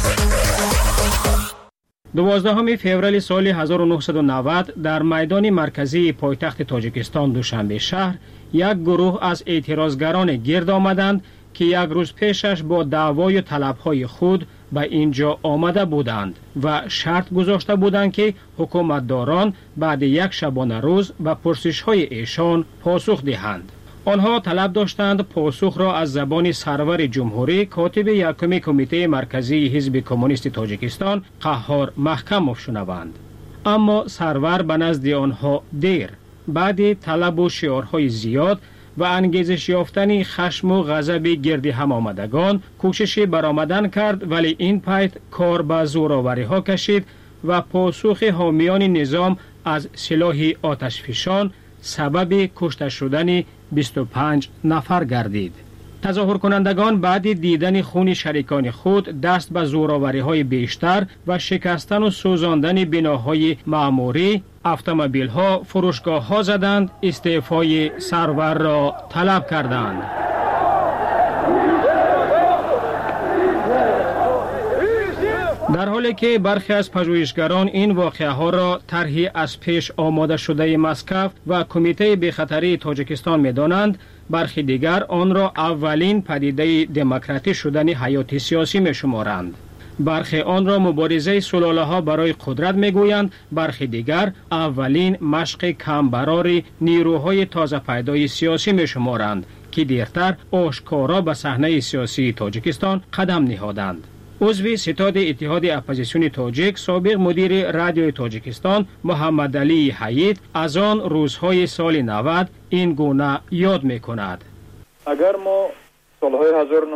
12 فوریه سال 1990 در میدان مرکزی پایتخت تاجیکستان دوشنبه شهر یک گروه از اعتراضگران گرد آمدند که یک روز پیشش با دعوای طلبهای خود به اینجا آمده بودند و شرط گذاشته بودند که حکومتداران بعد یک شبانه روز به پرسش‌های ایشان پاسخ دهند. آنها طلب داشتند پاسخ را از زبان سرور جمهوری کاتب یکم کمیته مرکزی حزب کمونیست تاجیکستان قهار محکموف شنوند. اما سرور به نزد آنها دیر، بعد طلب و شعارهای زیاد و انگیزش یافتن خشم و غضب گرد هم آمدگان کوششی برآمدن کرد، ولی این پایت کار به زوراوری ها کشید و پاسخ حامیان نظام از سلاح آتشفشان سبب کشته شدن 25 نفر گردید. تظاهر کنندگان بعد دیدن خون شریکان خود دست به زوراوری های بیشتر و شکستن و سوزاندن بناهای معموری، اتومبیل ها، فروشگاه ها زدند، استعفای سرور را طلب کردند. در حالی که برخی از پژوهشگران این واقعه ها را طرحی از پیش آماده شده مسکو و کمیته بی‌خطری تاجیکستان می دانند، برخی دیگر آن را اولین پدیده دموکراتی شدن حیات سیاسی می شمارند. برخی آن را مبارزه سلاله ها برای قدرت می گویند، برخی دیگر اولین مشق کمبرار نیروهای تازه پیدای سیاسی می شمارند که دیرتر آشکارا به صحنه سیاسی تاجیکستان قدم نهادند. عضو ستاد اتحاد اپوزیسیون تاجیک سابق مدیر رادیوی تاجیکستان محمد علی حیید از آن روزهای سال 90 این گونه یاد می‌کند. اگر ما سالهای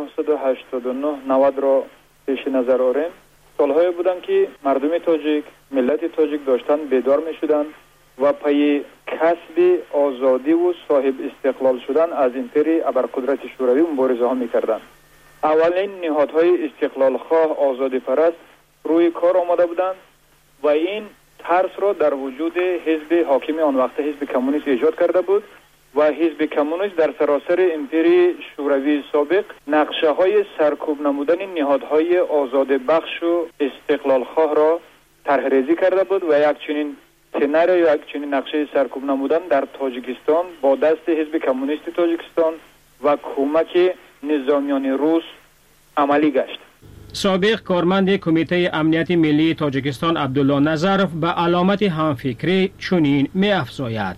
1989 90 را پیش نظر آوریم، سالهایی بودند که مردم تاجیک، ملت تاجیک داشتن بیدار می‌شدند و پای کسب آزادی و صاحب استقلال شدن از امپری ابرقدرت شوروی مبارزه ها می‌کردند. اولین نهادهای استقلال خواه آزادی پرست روی کار آمده بودند و این ترس را در وجود حزب حاکم آن وقت حزب کمونیست ایجاد کرده بود و حزب کمونیست در سراسر امپری شوروی سابق نقشه های سرکوب نمودن نهادهای آزاد بخش و استقلال خواه را طرحریزی کرده بود و یک چنین سناریو یا یک چنین نقشه سرکوب نمودن در تاجیکستان با دست حزب کمونیست تاجیکستان و کمک نظامیان روس عملی گشت. سابق کارمند کمیته امنیت ملی تاجیکستان عبدالله نظرف به علامت همفکری چنین می افزاید: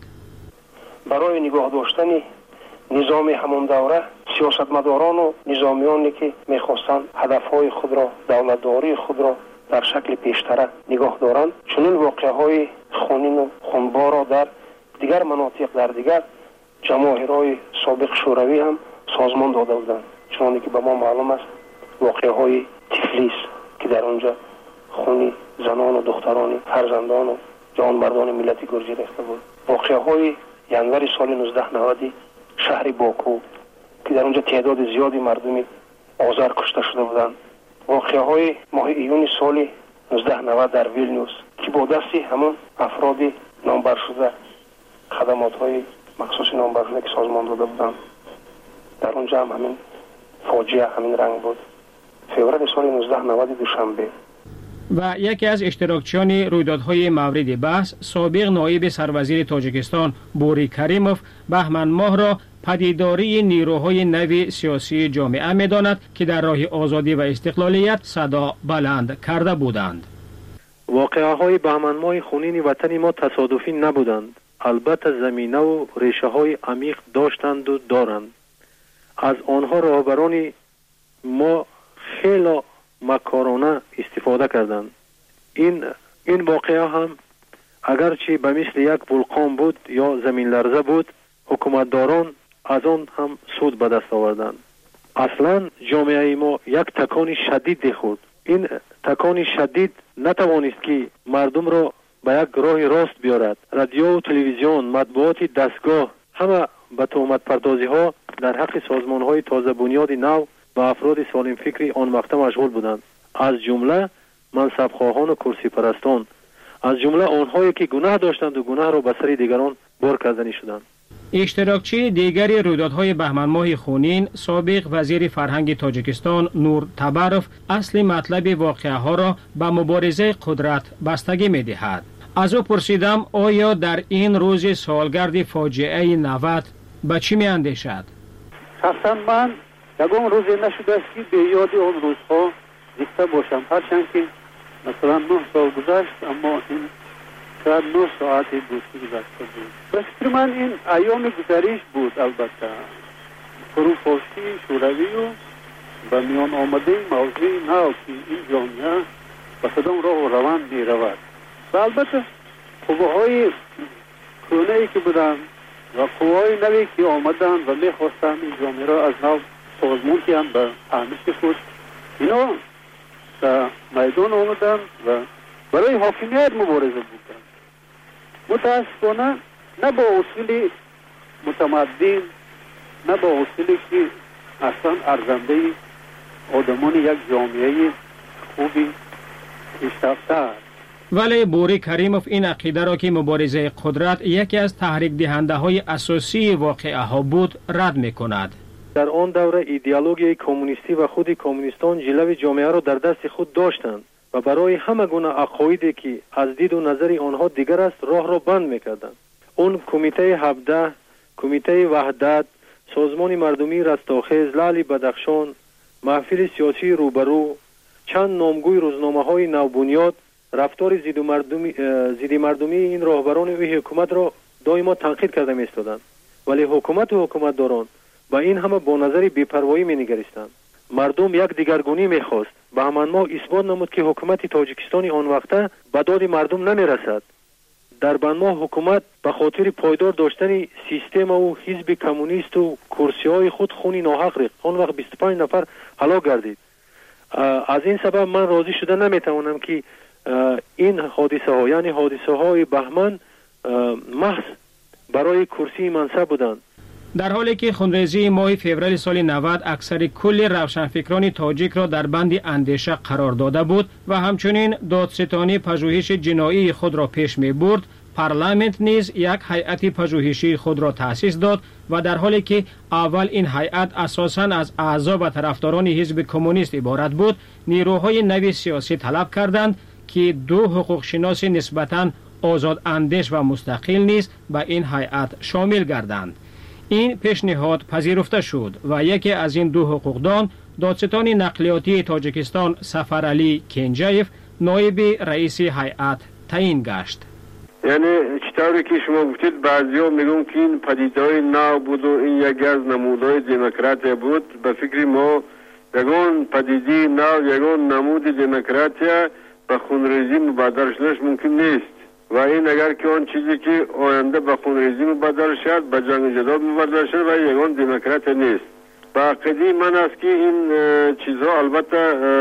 برای نگاه داشتن نظام همان دوره سیاستمداران و نظامیانی که میخواستند هدفهای خود را، دولتداری خود را در شکل پیشتر نگاه دارند، چنین واقعهای خونین و خونبار را در دیگر مناطق، در دیگر جماهیرهای سابق شوروی هم سازمان داده بودند. چنانه که به ما معلوم است واقعهای تفلیس که در آنجا خون زنان و دختران فرزندان و جانبردان ملت گرجی ریخته بود. واقعهای ینور سال 1990 شهر باکو که در آنجا تعداد زیادی مردم آذر کشته شده بودند. واقعهای ماه ایون سال 1990 در ویلنیوس که با دستی همون افراد نامبر شده خدمات‌های مخصوص نامبر شده که سازمان داده بودند، در اونجا هم همین فاجعه همین رنگ بود. فوریه سال 1990 دوشنبه. و یکی از اشتراکچیان رویدادهای مورد بحث سابق نایب سروزیر تاجیکستان بوری کریموف بهمن ماه را پدیداری نیروهای نو سیاسی جامعه می‌داند که در راه آزادی و استقلالیت صدا بلند کرده بودند. واقعه‌های بهمن ماه خونین وطن ما تصادفی نبودند. البته زمینه و ریشه‌های عمیق داشتند و دارند. از آنها رهبران ما خیلی مکارانه استفاده کردند. این واقعه هم اگرچه به مثل یک ولکان بود یا زمین لرزه بود، حکومتداران از آن هم سود به دست آوردند. اصلا جامعه ما یک تکان شدید خورد. این تکان شدید نتوانست که مردم را به یک راه راست بیارد. رادیو و تلویزیون، مطبوعات دستگاه همه به تهمت پردازی ها در حق سازمان های تازه بنیاد نو و افراد سالم فکری آن وقت مشغول بودند، از جمله منصبخواهان و کرسی پرستان، از جمله آنهایی که گناه داشتند و گناه را به سر دیگران بار کردنی شدند. اشتراکچی دیگری رویدادهای بهمن ماه خونین سابق وزیر فرهنگ تاجیکستان نور تبروف اصل مطلب واقعه ها را به مبارزه قدرت بستگی می دهد. از او پرسیدم آیا در این روز سالگرد فاجعه 90 به چی می اندیشد؟ شخصا من یکم روزی نشده است که به یاد آن روزها زنده باشم، هرچند که مثلا 9 سال گذشت، اما این شاید 9 ساعت بود که گذشته بود. به فکر من این ایام گذریش بود. البته فروپاشی شوروی و به میان آمده موضوع نو که این جامعه به کدام راه و روند می رود و البته قوه‌های کهنه‌ای که بودند و قوه‌های نوی که آمدند و می خواستند این جامعه را از نو سازمان کنند به فهمش خود، اینا در میدان آمدند و برای حاکمیت مبارزه بودند. متاسفانه نه با اصول متمدن، نه با اصولی که اصلا ارزنده آدمان یک جامعه خوبی پیشرفته است. ولی بوری کریموف این عقیده را که مبارزه قدرت یکی از تحریک دهنده های اساسی واقعه ها بود رد می کند. در آن دوره ایدئولوژی کمونیستی و خود کمونیستان جلوه جامعه را در دست خود داشتند و برای همه گونه عقایدی که از دید و نظر آنها دیگر است راه را بند می‌کردند. اون کمیته 17، کمیته وحدت، سازمان مردمی رستاخیز، لعل بدخشان، محفل سیاسی روبرو، چند نامگوی روزنامه‌های نوبنیاد رفتار ضد مردمی این راهبران و حکومت را دائما تنقید کرده می‌ایستادند، ولی حکومت و حکومتداران با این همه با نظر بی‌پروایی می‌نگریستند. مردم یک دیگرگونی میخواست. بهمن ماه اثبات نمود که حکومت تاجیکستان آن وقته به داد مردم نمیرسد. در بهمن ماه حکومت به خاطر پایدار داشتن سیستم و حزب کمونیست و کرسی های خود خونی ناحق ریخت. آن وقت 25 نفر هلاک گردید. از این سبب من راضی شده نمیتوانم که این حادثه ها یعنی حادثه های بهمن محض برای کرسی منصب بودند. در حالی که خونریزی ماه فوریه سال 90 اکثر کل روشنفکران تاجیک را در بند اندیشه قرار داده بود و همچنین دادستانی پژوهش جنایی خود را پیش می برد، پارلمانت نیز یک هیئت پژوهشی خود را تأسیس داد و در حالی که اول این هیئت اساساً از اعضا و طرفداران حزب کمونیست عبارت بود، نیروهای نوی سیاسی طلب کردند که دو حقوق شناس نسبتاً آزاد اندیش و مستقل نیز به این هیئت شامل گردند. این پیشنهاد پذیرفته شد و یکی از این دو حقوقدان دادستان نقلیاتی تاجیکستان سفرعلی کنجایف نایب رئیس هیئت تعیین گشت. یعنی چطوری که شما گفتید بعضیا میگن که این پدیده‌های نو بود و این یکی از نمودهای دموکراسی بود. به فکر ما یگان پدیده نو یگان نمود دموکراسی به خونریزی مبادر شدنش ممکن نیست و این اگر که آن چیزی که آینده به خونریزی مبادر شد به جنگ جدال مبادر شد و یگان دموکراسی نیست. با عقیده من است که این چیزها البته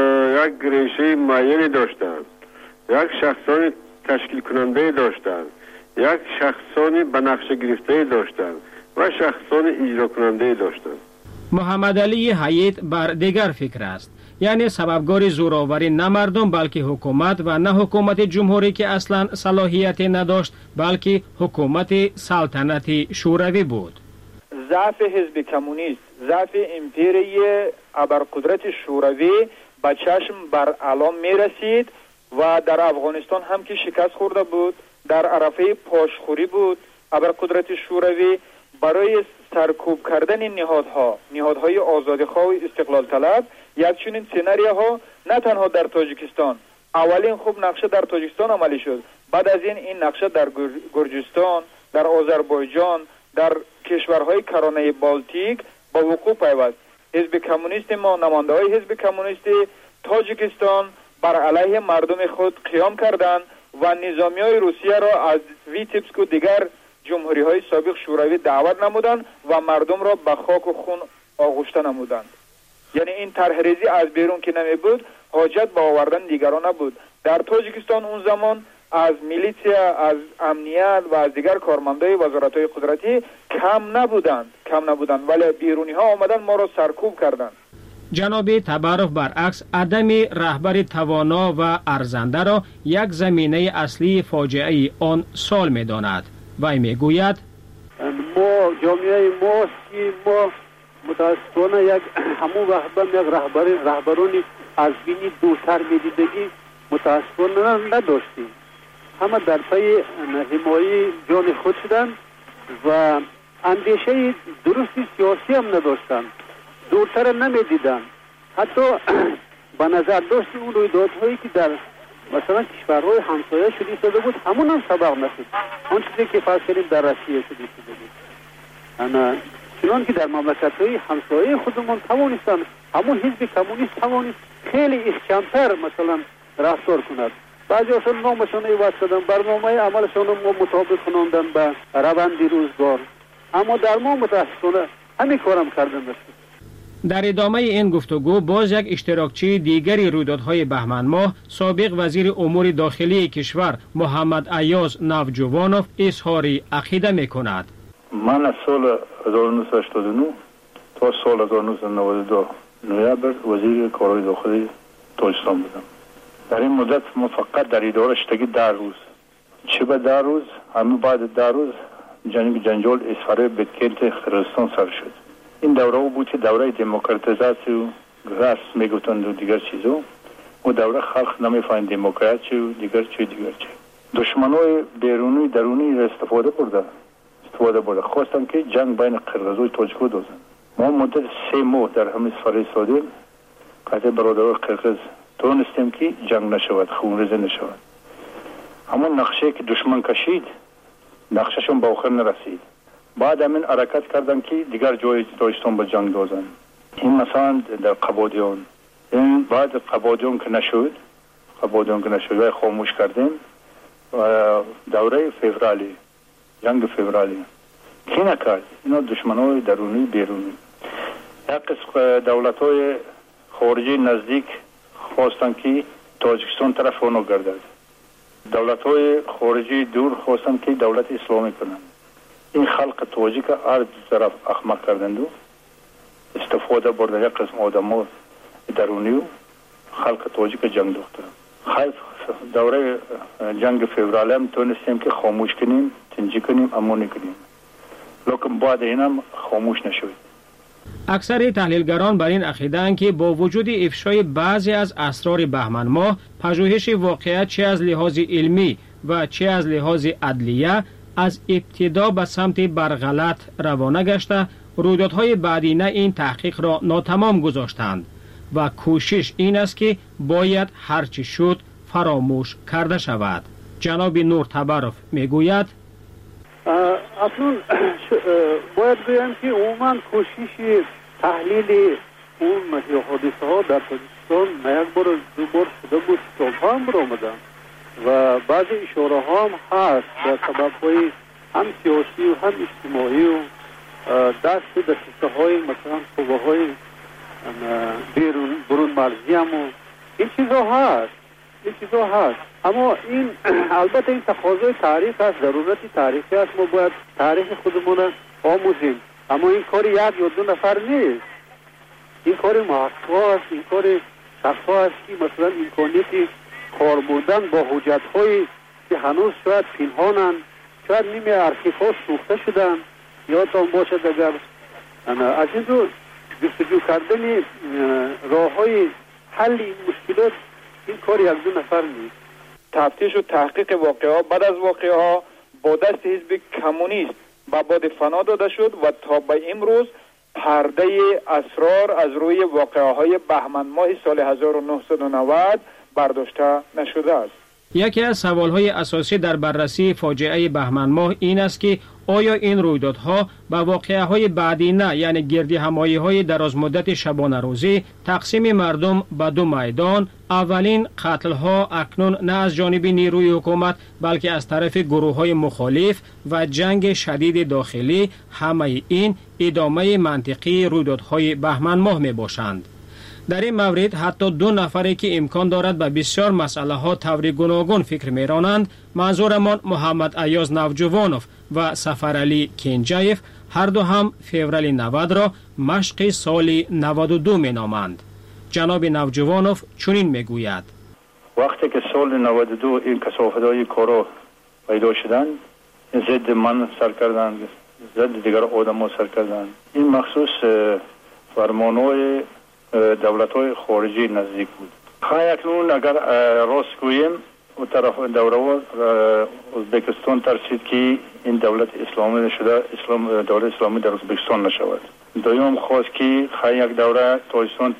یک ریشه معینی داشتند، یک شخصانی تشکیل کننده داشتند، یک شخصانی به نقشه گرفته داشتند و شخصانی اجرا کننده داشتند. محمد علی حیید بر دیگر فکر است، یعنی سببگار زوراوری نه مردم بلکه حکومت و نه حکومت جمهوری که اصلا صلاحیت نداشت بلکه حکومت سلطنتی شوروی بود. ضعف حزب کمونیست، ضعف امپیری ابرقدرت شوروی به چشم بر علام می رسید و در افغانستان هم که شکست خورده بود، در عرفه پاشخوری بود. ابرقدرت شوروی برای سرکوب کردن نهادهای آزادیخواه و استقلال طلب یک چنین سناریوها نه تنها در تاجیکستان، اولین خوب نقشه در تاجیکستان عملی شد، بعد از این نقشه در گرجستان، در آذربایجان، در کشورهای کرانه بالتیک با وقوع پیوست. حزب کمونیست ما، نماینده های حزب کمونیست تاجیکستان بر علیه مردم خود قیام کردند و نظامی های روسیه را از ویتبسک و دیگر جمهوری های سابق شوروی دعوت نمودند و مردم را به خاک و خون آغشته نمودند. یعنی این طرحریزی از بیرون که نمی بود، حاجت به آوردن دیگران نبود. در تاجیکستان اون زمان از میلیسیا، از امنیت و از دیگر کارمندای وزارت‌های قدرتی کم نبودند ولی بیرونی ها آمدن ما را سرکوب کردند. جناب تبارف برعکس عدم رهبر توانا و ارزنده را یک زمینه اصلی فاجعه آن سال می‌داند. وی میگوید ما جامعه ماست که ما متاسفانه یک همون رهبرانی از بینی دوتر میدیدگی متاسفانه نداشتیم. همه در پی حمایت جان خود شدن و اندیشه درست سیاسی هم نداشتن، دورتر نمیدیدن. حتی به نظر داشت اون رویدادهایی که در مثلا کشورهای همسایه شده بود همون هم سبق نشد. آن چیزی که فرض کردیم در روسیه شده بود، چنان که در مملکت‌های همسایه خودمون توانستن همون حزب کمونیست توانست خیلی احکام‌تر مثلا رفتار کند. بعضی اصلا نامشان عوض کردن، برنامه عملشان رو مطابق کناندن به روند روزگار، اما در ما متاسفانه همین کارم کردن نشد. در ادامه این گفتگو باز یک اشتراکچی دیگری رویدادهای بهمن ماه، سابق وزیر امور داخلی کشور محمد ایاز نوجوانوف اظهار عقیده می‌کند. من از سال 1989 تا سال 1992 نوامبر وزیر کارهای داخلی تاجیکستان بودم. در این مدت ما فقط در اداره شدگی 10 روز، چه به 10 روز همه بعد 10 روز جنجال اسفاره بتکلت قرقیزستان سر شد. این دوره بود که دوره دموکراتیزاسی و رسم میگفتند و دیگر چیزا، و دوره خلق نمیفهمید دموکراسی و دیگر چی. دشمنای بیرونی درونی استفاده برده خواستن که جنگ بین قرقیز و تاجیک دوزن. ما مدت 3 ماه در همین سفر سادیم قطع برادران قرقیز تونستیم که جنگ نشود، خونریزی نشود. اما نقشه که دشمن کشید نقشهشون به آخر نرسید. بعد همین حرکت کردن که دیگر جای تاجیکستان به جنگ دوزن. این مثلا در قبادیان، این بعد قبادیان که نشد و خاموش کردیم و دوره فوریه، جنگ فوریه کی نکرد؟ اینا دشمنای درونی بیرونی. یک قسم دولت‌های خارجی نزدیک خواستن که تاجیکستان طرف اونو گردد. دولت‌های خارجی دور خواستن که دولت اسلامی کنند. این خلق تاجیک هر طرف احمق کردند و استفاده برده یک قسم آدم‌ها درونی و خلق تاجیک جنگ داشتن. خیلی دوره جنگ فوریه هم تونستیم که خاموش کنیم، تنجی کنیم، امانی کنیم. لیکن بعد اینم خاموش نشد. اکثر تحلیلگران بر این عقیده‌اند که با وجود افشای بعضی از اسرار بهمن ماه، پژوهش واقعیت چه از لحاظ علمی و چه از لحاظ عدلیه از ابتدا به سمت برغلط روانه گشته، رویدادهای بعدینه این تحقیق را ناتمام گذاشتند و کوشش این است که باید هرچی شد فراموش کرده شود. جناب نور تبرف میگوید اصلا باید بگم که عموما کوشش تحلیل اون حادثه ها در تاجیکستان یک بار دو بار شده بود، کتاب ها هم برآمدن و بعضی اشاره ها هم هست در سبب های هم سیاسی و هم اجتماعی و دست دسته های مثلا قوه های برون مرزی هم و این چیزا هست. اما این البته این تقاضای تاریخ است، ضرورت تاریخی است، ما باید تاریخ خودمون آموزیم. اما این کار یک یا دو نفر نیست، این کار محقق‌ها است، این کار شخص‌ها است که مثلا امکانیت کار بردن با حجت‌هایی که هنوز شاید پنهانند، شاید نیمه ارشیف‌ها سوخته شدن. یادتان باشد اگر از این دو جستجو کردن راه‌های حل این مشکلات این کار یک دو نفر نیست. تفتیش و تحقیق واقعه بعد از واقعه ها با دست حزب کمونیست به باد فنا داده شد و تا به امروز پرده اسرار از روی واقعه های بهمن ماه سال 1990 برداشته نشده است. یکی از سوالهای اساسی در بررسی فاجعه بهمن ماه این است که آیا این رویدادها به واقعه‌های بعدی نه، یعنی گردی همایی‌های درازمدت شبانه روزی، تقسیم مردم به دو میدان، اولین قتل‌ها اکنون نه از جانب نیروی حکومت بلکه از طرف گروه‌های مخالف و جنگ شدید داخلی، همه این ادامه منطقی رویدادهای بهمن ماه میباشند. در این مورد حتی دو نفری که امکان دارد به بسیار مسئله ها طور گوناگون فکر میرانند، منظورمان محمد ایاز نوجوانوف و سفرعلی کنجایف، هر دو هم فوریه 90 را مشق سال 92 می نامند. جناب نوجوانوف چنین میگوید: وقتی که سال 92 این کثافت‌های کارا پیدا شدند، ضد من سر کردند، ضد دیگر آدم‌ها سر کردند. این مخصوص فرمان‌های دولت‌های خارجی نزدیک بود. اکنون اگر راست گوییم و طرف دوره ازبکستان ترسید که این دولت اسلامی شده، دولت اسلامی در ازبکستان نشود. دوم خواست که یک دوره تاجیکستان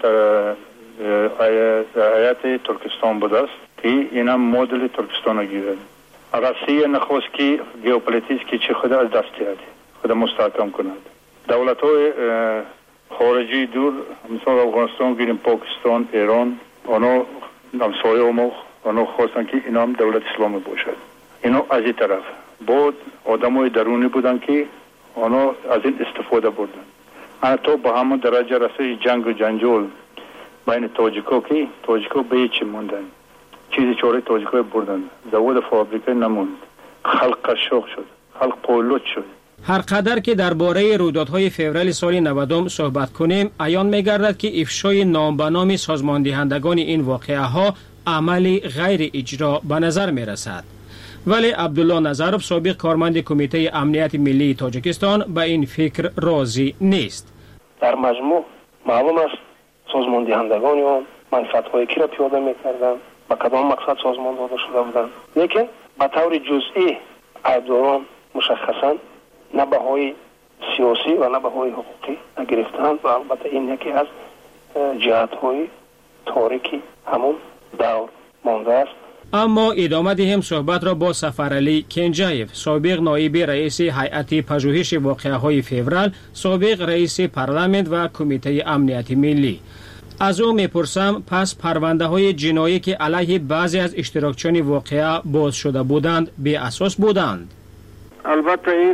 هیئت ترکستان بود است که این هم مدل ترکستان گیرد. روسیه نخواست که ژئوپلیتیک که چه خود از دست دهد، خود مستحکم کند. دولت‌های خارجی دور مثلا افغانستان گیریم، پاکستان، ایران، آنها همسایه ما آنها خواستن که اینا هم دولت اسلامی باشد. اینا از این طرف بود آدمای درونی بودن که آنها از این استفاده بردن. حتی با همون درجه رسید جنگ و جنجال بین تاجیکا که تاجیکا به هیچ موندن، چیزی چاره تاجیکا بردن، زواد فابریکه نموند، خلق قشاق شد، خلق پولوت شد. هر قدر که درباره رویدادهای فوریه سال 90 صحبت کنیم، عیان می‌گردد که افشای نام به نام سازماندهندگان این واقعه ها عملی غیر اجرا به نظر می‌رسد. ولی عبدالله نظروف، سابق کارمند کمیته امنیت ملی تاجیکستان، به این فکر راضی نیست. در مجموع معلوم است سازماندهندگان آن منفعت‌های کی را پیاده می‌کردند، به کدام مقصد سازمان داده شده بودند، لیکن به طور جزئی ایبداران مشخصاً نه بهای سیاسی و نه بهای حقوقی نگرفتند و البته این یکی از جهت‌های تاریکی همون دور مانده است. اما ادامه دهیم صحبت را با سفرعلی کنجایف، سابق نایب رئیس هیئت پژوهش واقعه‌های فوریه، سابق رئیس پارلمان و کمیته امنیت ملی. از او میپرسم پس پرونده های جنایی که علیه بعضی از اشتراکچیان واقعه باز شده بودند بی اساس بودند؟ البته این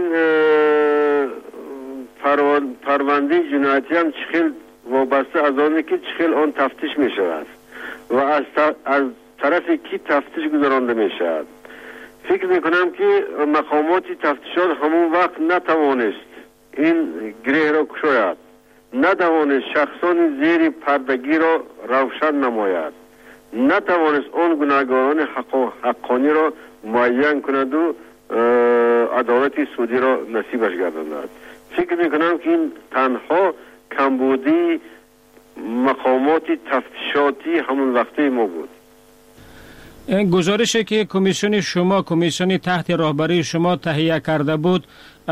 پرونده جنایتی هم چخیل وابسته از آنه که چخیل آن تفتیش می شود و از طرف کی تفتیش گذرانده می شود. فکر می کنم که مقامات تفتیشات همون وقت نتوانست این گره را کشاید، نتوانست شخصان زیر پردگی را روشن نماید، نتوانست آن گناهکاران حقانی را معین کند و عدالت سودی را نصیبش گرداند. فکر میکنم که این تنها کمبودی مقامات تفتیشاتی همون وقتی ما بود. گزارشی که کمیسیون شما، کمیسیون تحت راهبری شما تهیه کرده بود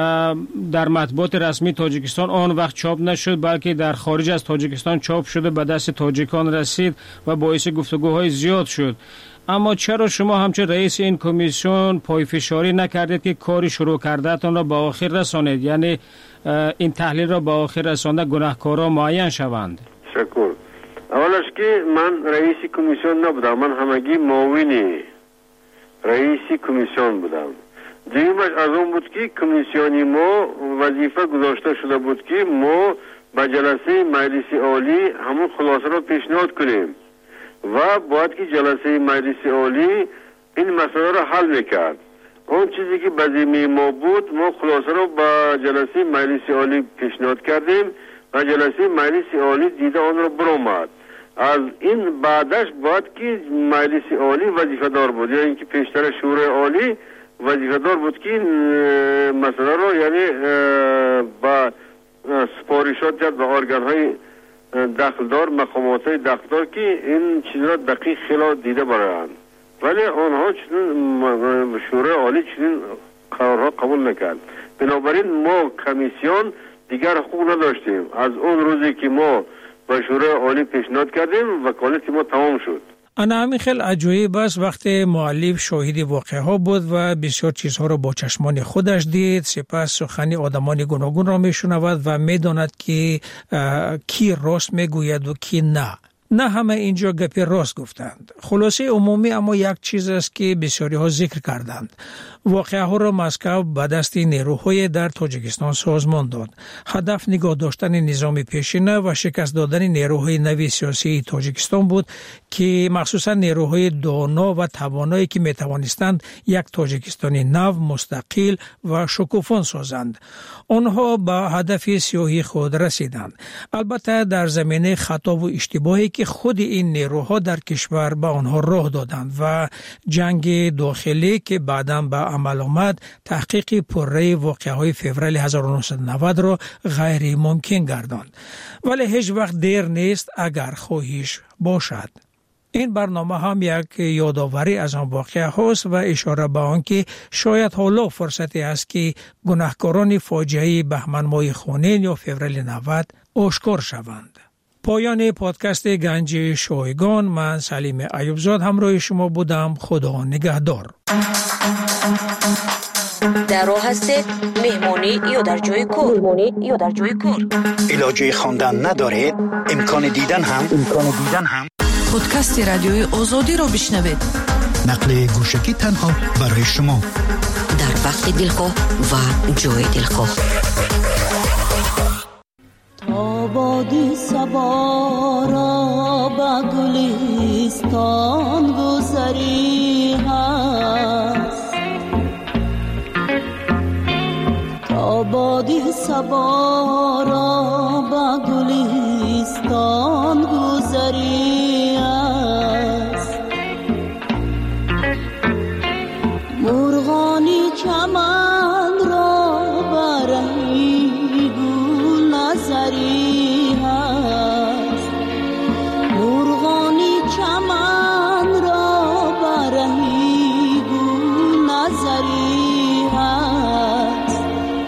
در مطبوعات رسمی تاجیکستان آن وقت چاپ نشد، بلکه در خارج از تاجیکستان چاپ شده به دست تاجیکان رسید و باعث گفتگوهای زیاد شد. اما چرا شما همچون رئیس این کمیسیون پایفشاری نکردید که کاری شروع کردهتان را به آخر رسانید، یعنی این تحلیل را به آخر رسانده گناهکاران معین شوند؟ شکر. اولش که من رئیس کمیسیون نبودم، من همگی معاون رئیس کمیسیون بودم. دیگرش از اون بود که کمیسیونی ما وظیفه گذاشته شده بود که ما به جلسه مجلس عالی همون خلاصه را پیشنهاد کنیم و باید که جلسه مجلس عالی این مسئله را حل میکرد. اون چیزی که به ذمه ما بود ما خلاصه را به جلسه مجلس عالی پیشنهاد کردیم و جلسه مجلس عالی دیده آن را برآمد. از این بعدش باید که مجلس عالی وظیفه دار بود، یعنی اینکه پیشتر شورای عالی وظیفه دار بود که مسئله را یعنی با سپارشات جد به ارگان های دخلدار، مقامات های دخلدار که این چیز را دقیق خیلی دیده برایند، ولی آنها چنین شورای عالی چنین قرارها قبول نکرد. بنابراین ما کمیسیون دیگر حقوق نداشتیم. از اون روزی که ما به شورای عالی پیشنهاد کردیم وکالت ما تمام شد. انا همین خیلی عجایب است وقتی مؤلف شاهد واقعه ها بود و بسیار چیزها را با چشمان خودش دید، سپس سخنی آدمان گوناگون را میشنود و میداند که کی راست میگوید و کی نه. نه همه اینجا گپی راست گفتند. خلاصه عمومی اما یک چیز است که بسیاری ها ذکر کردند. واقعه ها را مسکو به دست نیروهای در تاجیکستان سازمان داد. هدف نگاه داشتن نظام پیشینه و شکست دادن نیروهای نوی سیاسی تاجیکستان بود که مخصوصا نیروهای دانا و توانایی که میتوانستند یک تاجیکستانی نو، مستقل و شکوفان سازند. آنها به هدف سیاهی خود رسیدند. البته در زمینه خطا و اشتباهی که خود این نیروها در کشور به آنها راه دادند و جنگ داخلی که بعداً به عمل آمد تحقیق پرره واقعه‌های فوریه 1990 را غیر ممکن گرداند. ولی هیچ وقت دیر نیست اگر خواهش باشد. این برنامه هم یک یادآوری از آن واقعه هاست و اشاره به آن که شاید حالا فرصتی است که گناهکاران فاجعه بهمن ماه خونین یا فوریه 90 آشکار شوند. پایان پادکست گنج شایگان، من سلیم ایوبزاد همراه شما بودم. خدا نگهدار. در راه هستید مهمانی یا در جای کار؟ علاجه خواندن ندارید؟ امکان دیدن هم پادکست رادیوی آزادی را بشنوید. نقل گوشکی تنها برای شما در وقت دلخواه و جای دلخواه. آبادی سبا را به گلستان گذری هست، آبادی سبا را به گلستان گذری هست، مرغانی چمن را برهی گل نظری هست، مرغانی چمن را برهی گل نظری هست،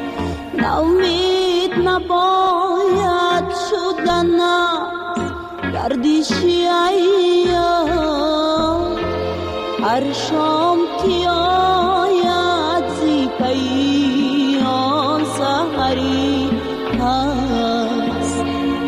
نومید نباید شدن گردشی ایام، هر شام که آید زی پی آن سحری هست.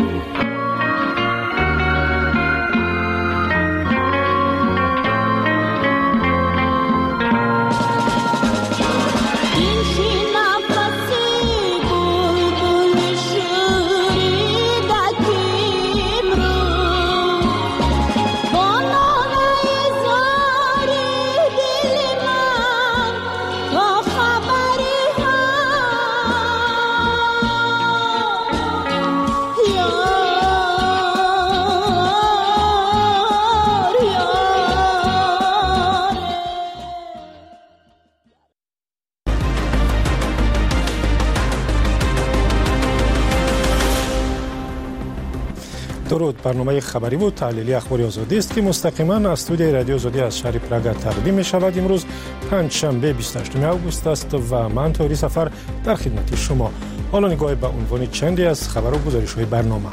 درود. برنامه خبری و تحلیلی اخبار آزادی است که مستقیما از استودیوی رادیو آزادی از شهر پراگ تقدیم می شود. امروز پنجشنبه 28 آگوست است و من طاهری سفر در خدمت شما. حالا نگاه به عنوان چندی از خبر و گزارش‌های برنامه.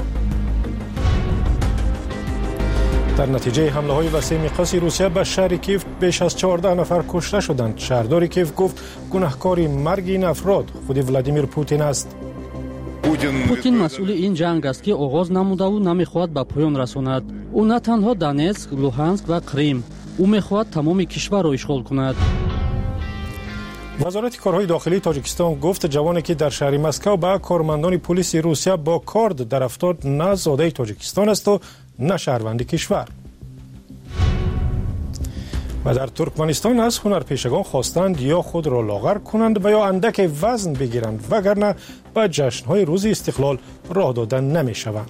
در نتیجه حمله‌های وسیع مقیاسی روسیه به شهر کیف بیش از 14 نفر کشته شدند. شهردار کیف گفت گناهکار مرگ این افراد خود ولادیمیر پوتین است. پوتین مسئول این جنگ است که آغاز نموده و نمیخواهد به پایان رساند. او نه تنها دونецьک، لوهانسک و کریم، او میخواهد تمام کشور را اشغال کند. وزارت کارهای داخلی تاجیکستان گفت جوانی که در شهر مسکو به کارمندان پلیس روسیه با کارد در افتاد نه زاده تاجیکستان است و نه شهروند کشور. و در ترکمنستان از هنرپیشگان خواستند یا خود را لاغر کنند و یا اندک وزن بگیرند وگرنه به جشن‌های روز استقلال راه داده نمی‌شوند.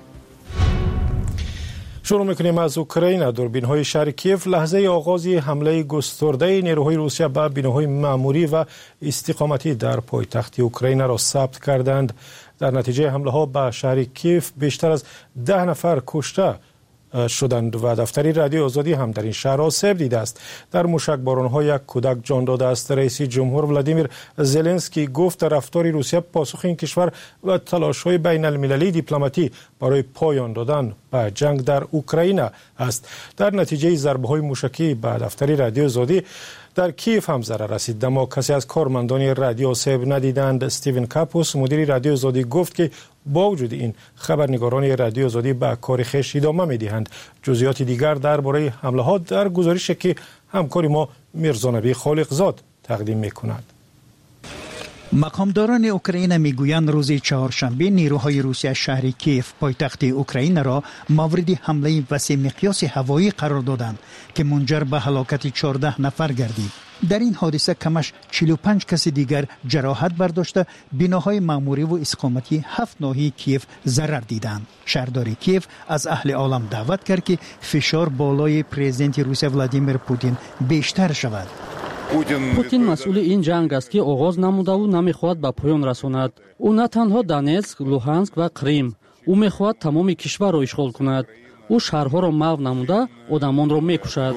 شروع می‌کنیم از اوکراین. دوربین‌های شهر کیف لحظه آغاز حمله گسترده نیروهای روسیه به بناهای معموری و استقامتی در پایتخت اوکراین را ثبت کردند. در نتیجه حمله‌ها به شهر کیف بیشتر از 10 نفر کشته شدند و دفتر رادیو آزادی هم در این شهر آسیب دیده است. در موشکباران‌ها یک کودک جان داده است. رئیس جمهور ولادیمیر زلنسکی گفت رفتار روسیه پاسخ این کشور و تلاش‌های بین المللی دیپلماتی برای پایان دادن به جنگ در اوکراین است. در نتیجه ضربه‌های موشکی به دفتر رادیو آزادی در کیف هم ضرر رسید، اما کسی از کارمندان رادیو آسیب ندیدند. استیون کاپوس مدیر رادیو آزادی گفت که با وجود این خبرنگاران رادیو آزادی به کار خویش ادامه می‌دهند. جزئیات دیگر درباره حمله‌ها در گزارشی که همکار ما میرزانبی خالقزاد تقدیم می‌کند. مقامداران اوکراین میگویند روز چهارشنبه نیروهای روسیه شهر کیف پایتخت اوکراین را مورد حمله وسیع مقیاس هوایی قرار دادند که منجر به هلاکت 14 نفر گردید. در این حادثه کمش 45 کس دیگر جراحت برداشته بناهای معموری و اقامتی 7 ناحیه کیف ضرر دیدند. شهردار کیف از اهل عالم دعوت کرد که فشار بالای پرزیدنت روسیه ولادیمیر پوتین بیشتر شود. پوتین مسئول این جنگ است که آغاز نموده و نمیخواهد به پایان رساند. او نه تنها دونецьک، لوهانسک و کریم، او میخواهد تمام کشور را اشغال کند. او شهرها را محو نموده آدمان را میکشد.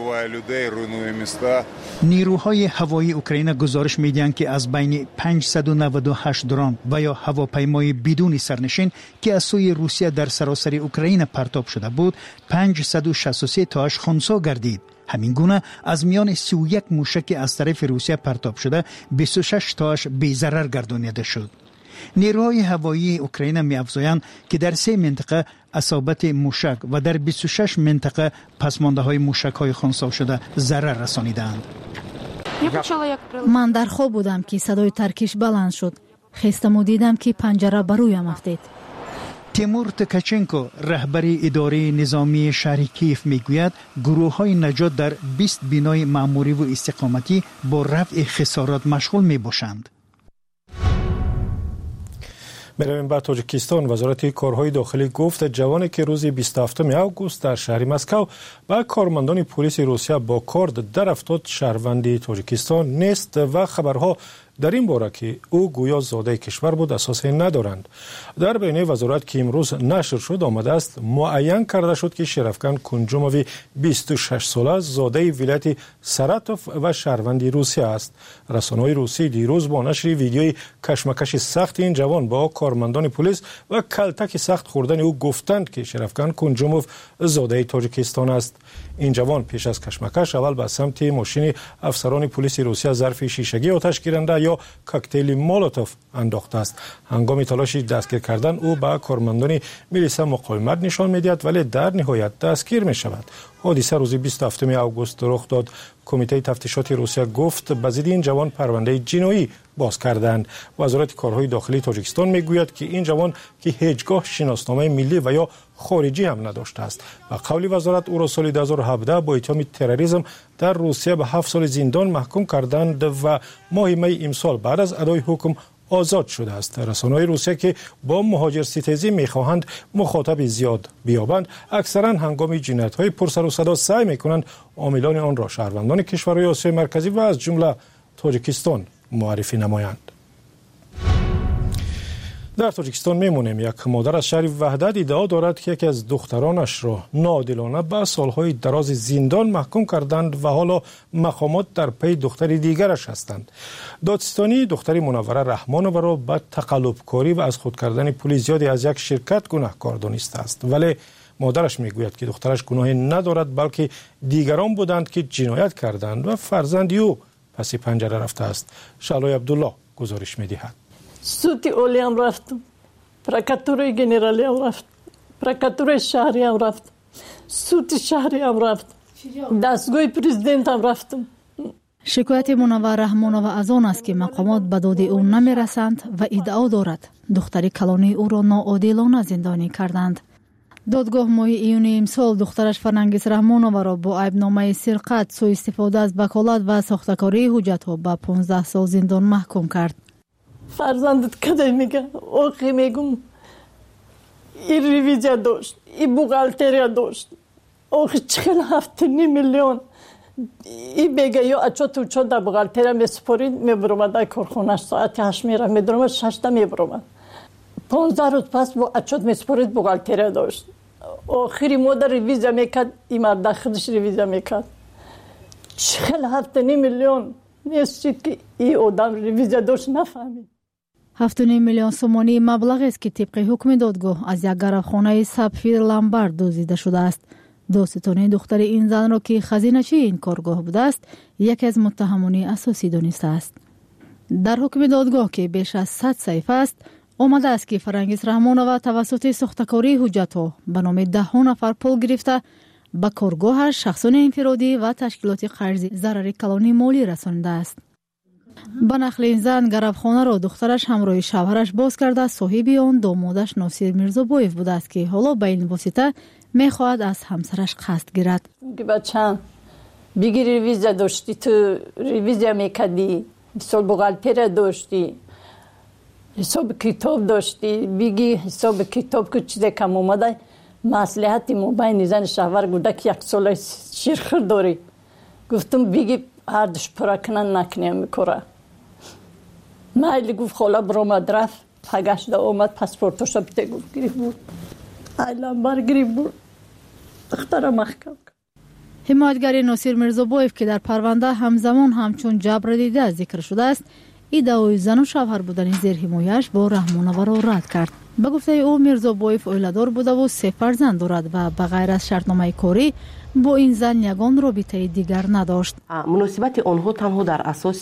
نیروهای هوایی اوکراین گزارش میدهند که از بین 598 درون و یا هواپیمای بدون سرنشین که از سوی روسیه در سراسر اوکراین پرتاب شده بود 563 تاش خنثی گردید. همین گونه از میان 31 موشک از طرف روسیه پرتاب شده 26 تاش بی ضرر گردانیده شد. نیروهای هوایی اوکراین می‌افزایند که در 3 منطقه اصابت موشک و در 26 منطقه پسمانده‌های موشک‌های خنثی شده ضرر رسانیدند. من در خواب بودم که صدای ترکش بلند شد. خستم و دیدم که پنجره بر رویم افتاد. تیمور تکاچنکو رهبر اداره نظامی شهر کیف میگوید گروه‌های نجات در 20 بنای معموری و استقامتی با رفع خسارات مشغول میباشند. میرویم به تاجیکستان. وزارت کارهای داخلی گفت جوانی که روز 27 آگوست در شهر مسکو با کارمندان پلیس روسیه با کارد در افتاد شهروند تاجیکستان نیست و خبرها در این باره که او گویا زاده کشور بود اساسی ندارند. در بیانیه وزارت که امروز نشر شد آمده است معین کرده شد که شرفکن کنجوموی 26 ساله زاده ولایت سراتوف و شهروند روسیه است. رسانه‌های روسی دیروز با نشر ویدیوی کشمکش سخت این جوان با کارمندان پلیس و کلتک سخت خوردن او گفتند که شرفکن کنجوموف زاده تاجیکستان است. این جوان پیش از کشمکش اول به سمت ماشین افسران پلیس روسیه ظرف شیشگی آتش گیرنده یا کوکتل مولوتوف انداخته است. هنگام تلاش دستگیر کردن او به کارمندان میلیسا مقاومت نشان میدهد ولی در نهایت دستگیر می شود. حادثه روز 27 آگوست رخ داد. کمیته تفتیشات روسیه گفت به ضد این جوان پرونده جنایی باز کردند. وزارت کارهای داخلی تاجیکستان میگوید که این جوان که هیچگاه شناسنامه ملی و یا خارجی هم نداشته است. و قول وزارت او را سال 2017 با اتهام تروریسم در روسیه به 7 سال زندان محکوم کردند و ماه می امسال بعد از ادای حکم آزاد شده است. رسانه‌های روسیه که با مهاجرستیزی می‌خواهند مخاطب زیاد بیابند اکثرا هنگام جنایت‌های پرسر و صدا سعی می‌کنند عاملان آن را شهروندان کشورهای آسیای مرکزی و از جمله تاجیکستان معرفی نمایند. در تاجیکستان میمونیم. یک مادر از شهر وحدت ادعا دارد که یکی از دخترانش را ناعادلانه به سالهای دراز زندان محکوم کردند و حالا مقامات در پی دختر دیگرش هستند. دادستانی دختر منوره رحمانووا را به تقلبکاری و از خود کردن پول زیادی از یک شرکت گناهکار دانسته است، ولی مادرش میگوید که دخترش گناهی ندارد بلکه دیگران بودند که جنایت کردند و فرزند او پس پنجره رفته است. شعلای عبدالله گزارش میدهد. سود اولی هم رفتم، پرکاتور گنرالی هم رفت، پرکاتور شهری هم رفت، سود شهری هم رفت، دستگاه پرزیدنت هم رفتم. شکایت منوره رحمانووا از آن است که مقامات به داد او نمی رسند و ادعا دارد دختر کلانی او را ناعادلانه زندانی کردند. دادگاه ماه ایون امسال دخترش فرنگیس رحمانووا را با عیبنامه سرقت، سوء استفاده از وکالت و ساختکاری حجت‌ها به 15 سال زندان محکوم کرد. فرزندت کده میگه اوقی میگم این ریویزیا داشت، این بوغالتریا داشت، اوقی 47 میلیون این بگه یا اچو تو چو در بوغالتریا میسپرید میبرومد در کارخونش ساعت 8 میره میدرومد 6 میبرومد 15 روز پس با اچوت میسپرید بوغالتریا داشت. آخری مادر ریویزیا میکرد این مرد خودش ریویزیا میکرد 47 میلیون نیست که این آدم ریویزیا داشت نفهمید. 7.5 میلیون سومانی مبلغ است که طبق حکم دادگاه از یک گرافخانه سابفیر لامبارد دزدیده شده است. دادستانی دختر این زن را که خزینه‌چی این کارگاه بوده است یکی از متهمان اساسی دانسته است. در حکم دادگاه که بیش از 100 صفحه است آمده است که فرنگیس رحمانووا توسط ساختکاری حجت‌ها به نام 10 نفر پول گرفته به کارگاهش شخصان انفرادی و تشکیلات قرضی ضرر کلانی مالی رسانده است. به نقل این زن گرافخانه را دخترش همراه شوهرش باز کرده صاحب آن دامادش ناصر میرزابویف بوده است که حالا به این واسطه میخواهد از همسرش قصد گیرد. بچه‌م بگی ریویزیا داشتی، تو ریویزیا میکردی، حساب بوغالتریا داشتی، حساب کتاب داشتی، بگی حساب کتاب که چیزی کم اومده مصلحتی مبین زن شوهر گفته که 1 سال شیرخور داری. گفتم بگی هر دش پرا کنن نکنیم میکره. مایلی گفت خاله برامد رفت پگشت اومد پاسپورتش رو بیته گفت گریب بود. ایلان بر گریب بود. دختر محکم. حمایتگر ناصر میرزابویف که در پرونده همزمان همچون جبر دیده ذکر شده است ادعای زن و شوهر بودن زیر حمایش با رحمانووا را رد کرد. به گفته او میرزابویف اویلادار بوده و 3 فرزند دارد و به غیر از شرطنامه کاری با این زن یگان رابطه دیگر نداشت. مناسبت آنها تنها در اساس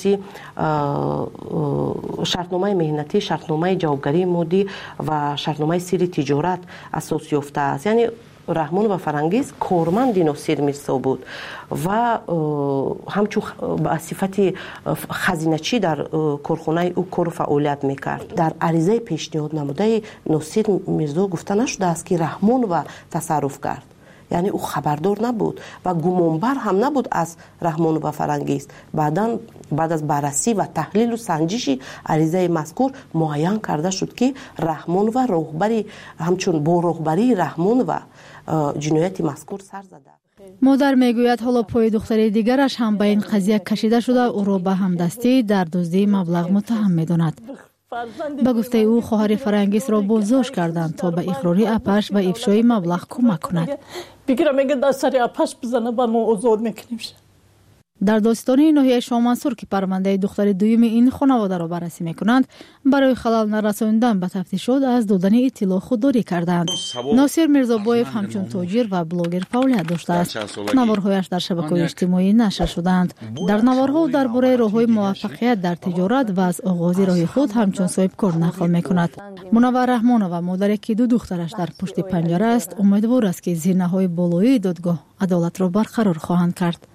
شرطنامه مهنتی، شرطنامه جوابگری مادی و شرطنامه سیر تجارت اساس یافته است. یعنی رحمانووا فرنگیس کارمند ناصر میرزا بود و همچون به صفت خزینه‌چی در کارخانه او کار فعالیت میکرد. در عریضه پیشنهاد نموده ناصر میرزا گفته نشده است که رحمانووا تصرف کرد. یعنی او خبردار نبود و گمانبر هم نبود از رحمانووا فرنگیس. بعد از بررسی و تحلیل و سنجش عریضه مذکور معین کرده شد که رحمانووا همچون با رهبری رحمانووا جنایت مذکور سر زده. مادر میگوید حالا پای دختر دیگرش هم به این قضیه کشیده شده او را به همدستی در دزدی مبلغ متهم می‌داند. به گفته او خواهر فرنگیس را بازداشت کردند تا به اقرار اپش و افشای مبلغ کمک کند. بگیرم میگه دست سر اپش بزنه با ما آزاد میکنیم. در داستان ناحیه شاه منصور که پرونده دختر دوم این خانواده را بررسی میکنند، برای خلل نرساندن به تفتیشات از دادن اطلاع خودداری کردند. ناصر میرزابایف همچون تاجر و بلاگر فعالیت داشته است. نوارهایش در شبکه‌های اجتماعی نشر شدند. در نوارها درباره راه‌های موفقیت در تجارت و از آغاز راه خود همچون صاحبکار نقل میکند. منور رحمانова مادری که دو دخترش در پشت پنجره است، امیدوار است که زینه‌های بالایی دادگاه عدالت را برقرار خواهند کرد.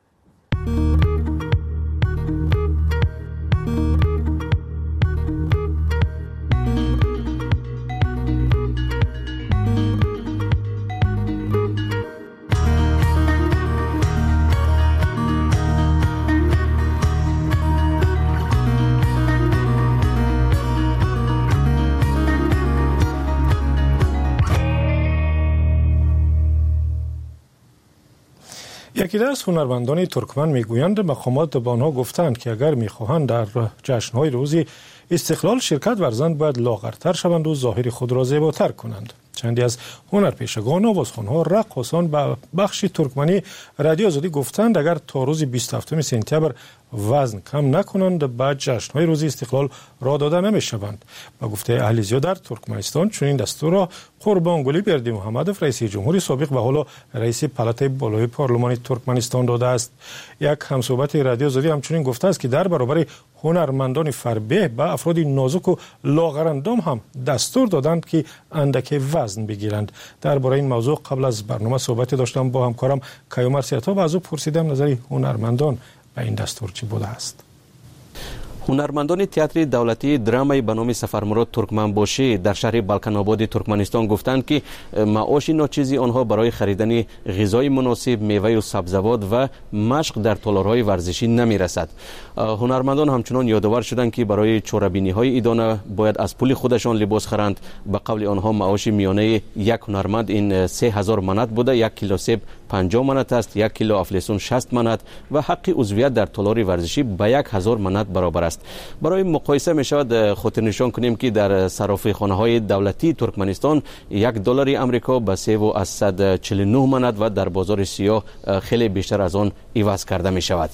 یکی از هنرمندان ترکمن میگویند مقامات به آنها گفتند که اگر میخواهند در جشن‌های روز استقلال شرکت ورزند باید لاغرتر شوند و ظاهر خود را زیباتر کنند. چندی از هنرپیشگان، آوازخوان‌ها، رقاصان به بخش ترکمنی رادیو آزادی گفتند اگر تا روز 27 سپتامبر وزن کم نکنند بعد جشن‌های روز استقلال را داده نمی‌شوند. با گفته اهلیزیا در ترکمنستان چنین دستور را قربانگلی بردیمحمدوف رئیس جمهوری سابق و حالا رئیس پالات بالای پارلمان ترکمنستان داده است. یک همصحبت رادیو آزادی همچنین گفته است که در برابر هنرمندان فربه به افراد نازک و لاغرندام هم دستور دادند که اندک وزن بگیرند. درباره این موضوع قبل از برنامه صحبت داشتم با همکارم کیومرث سیاتا و از او پرسیدم نظر هنرمندان به این دستور چی بوده است. هنرمندان تئاتر دولتی درامای به نام سفرمراد ترکمنباشی در شهر بالکن آباد ترکمنستان گفتند که معاش ناچیزی آنها برای خریدن غذای مناسب، میوه و سبزیجات و مشق در تالارهای ورزشی نمیرسد. هنرمندان همچنان یادآور شدند که برای چوربینی‌های ایدانه باید از پول خودشان لباس خرند. به قول آنها معاش میانه یک هنرمند این 3000 منات بوده. 1 کیلو سیب 50 منات است، 1 کیلو افلاسون 60 منات و حق عضویت در تالار ورزشی به 1000 منات برابر است. برای مقایسه میشود خاطر نشان کنیم که در صرافیخانه‌های دولتی ترکمنستان $1 آمریکا به 349 منات و در بازار سیاه خیلی بیشتر از آن عوض کرده می شود.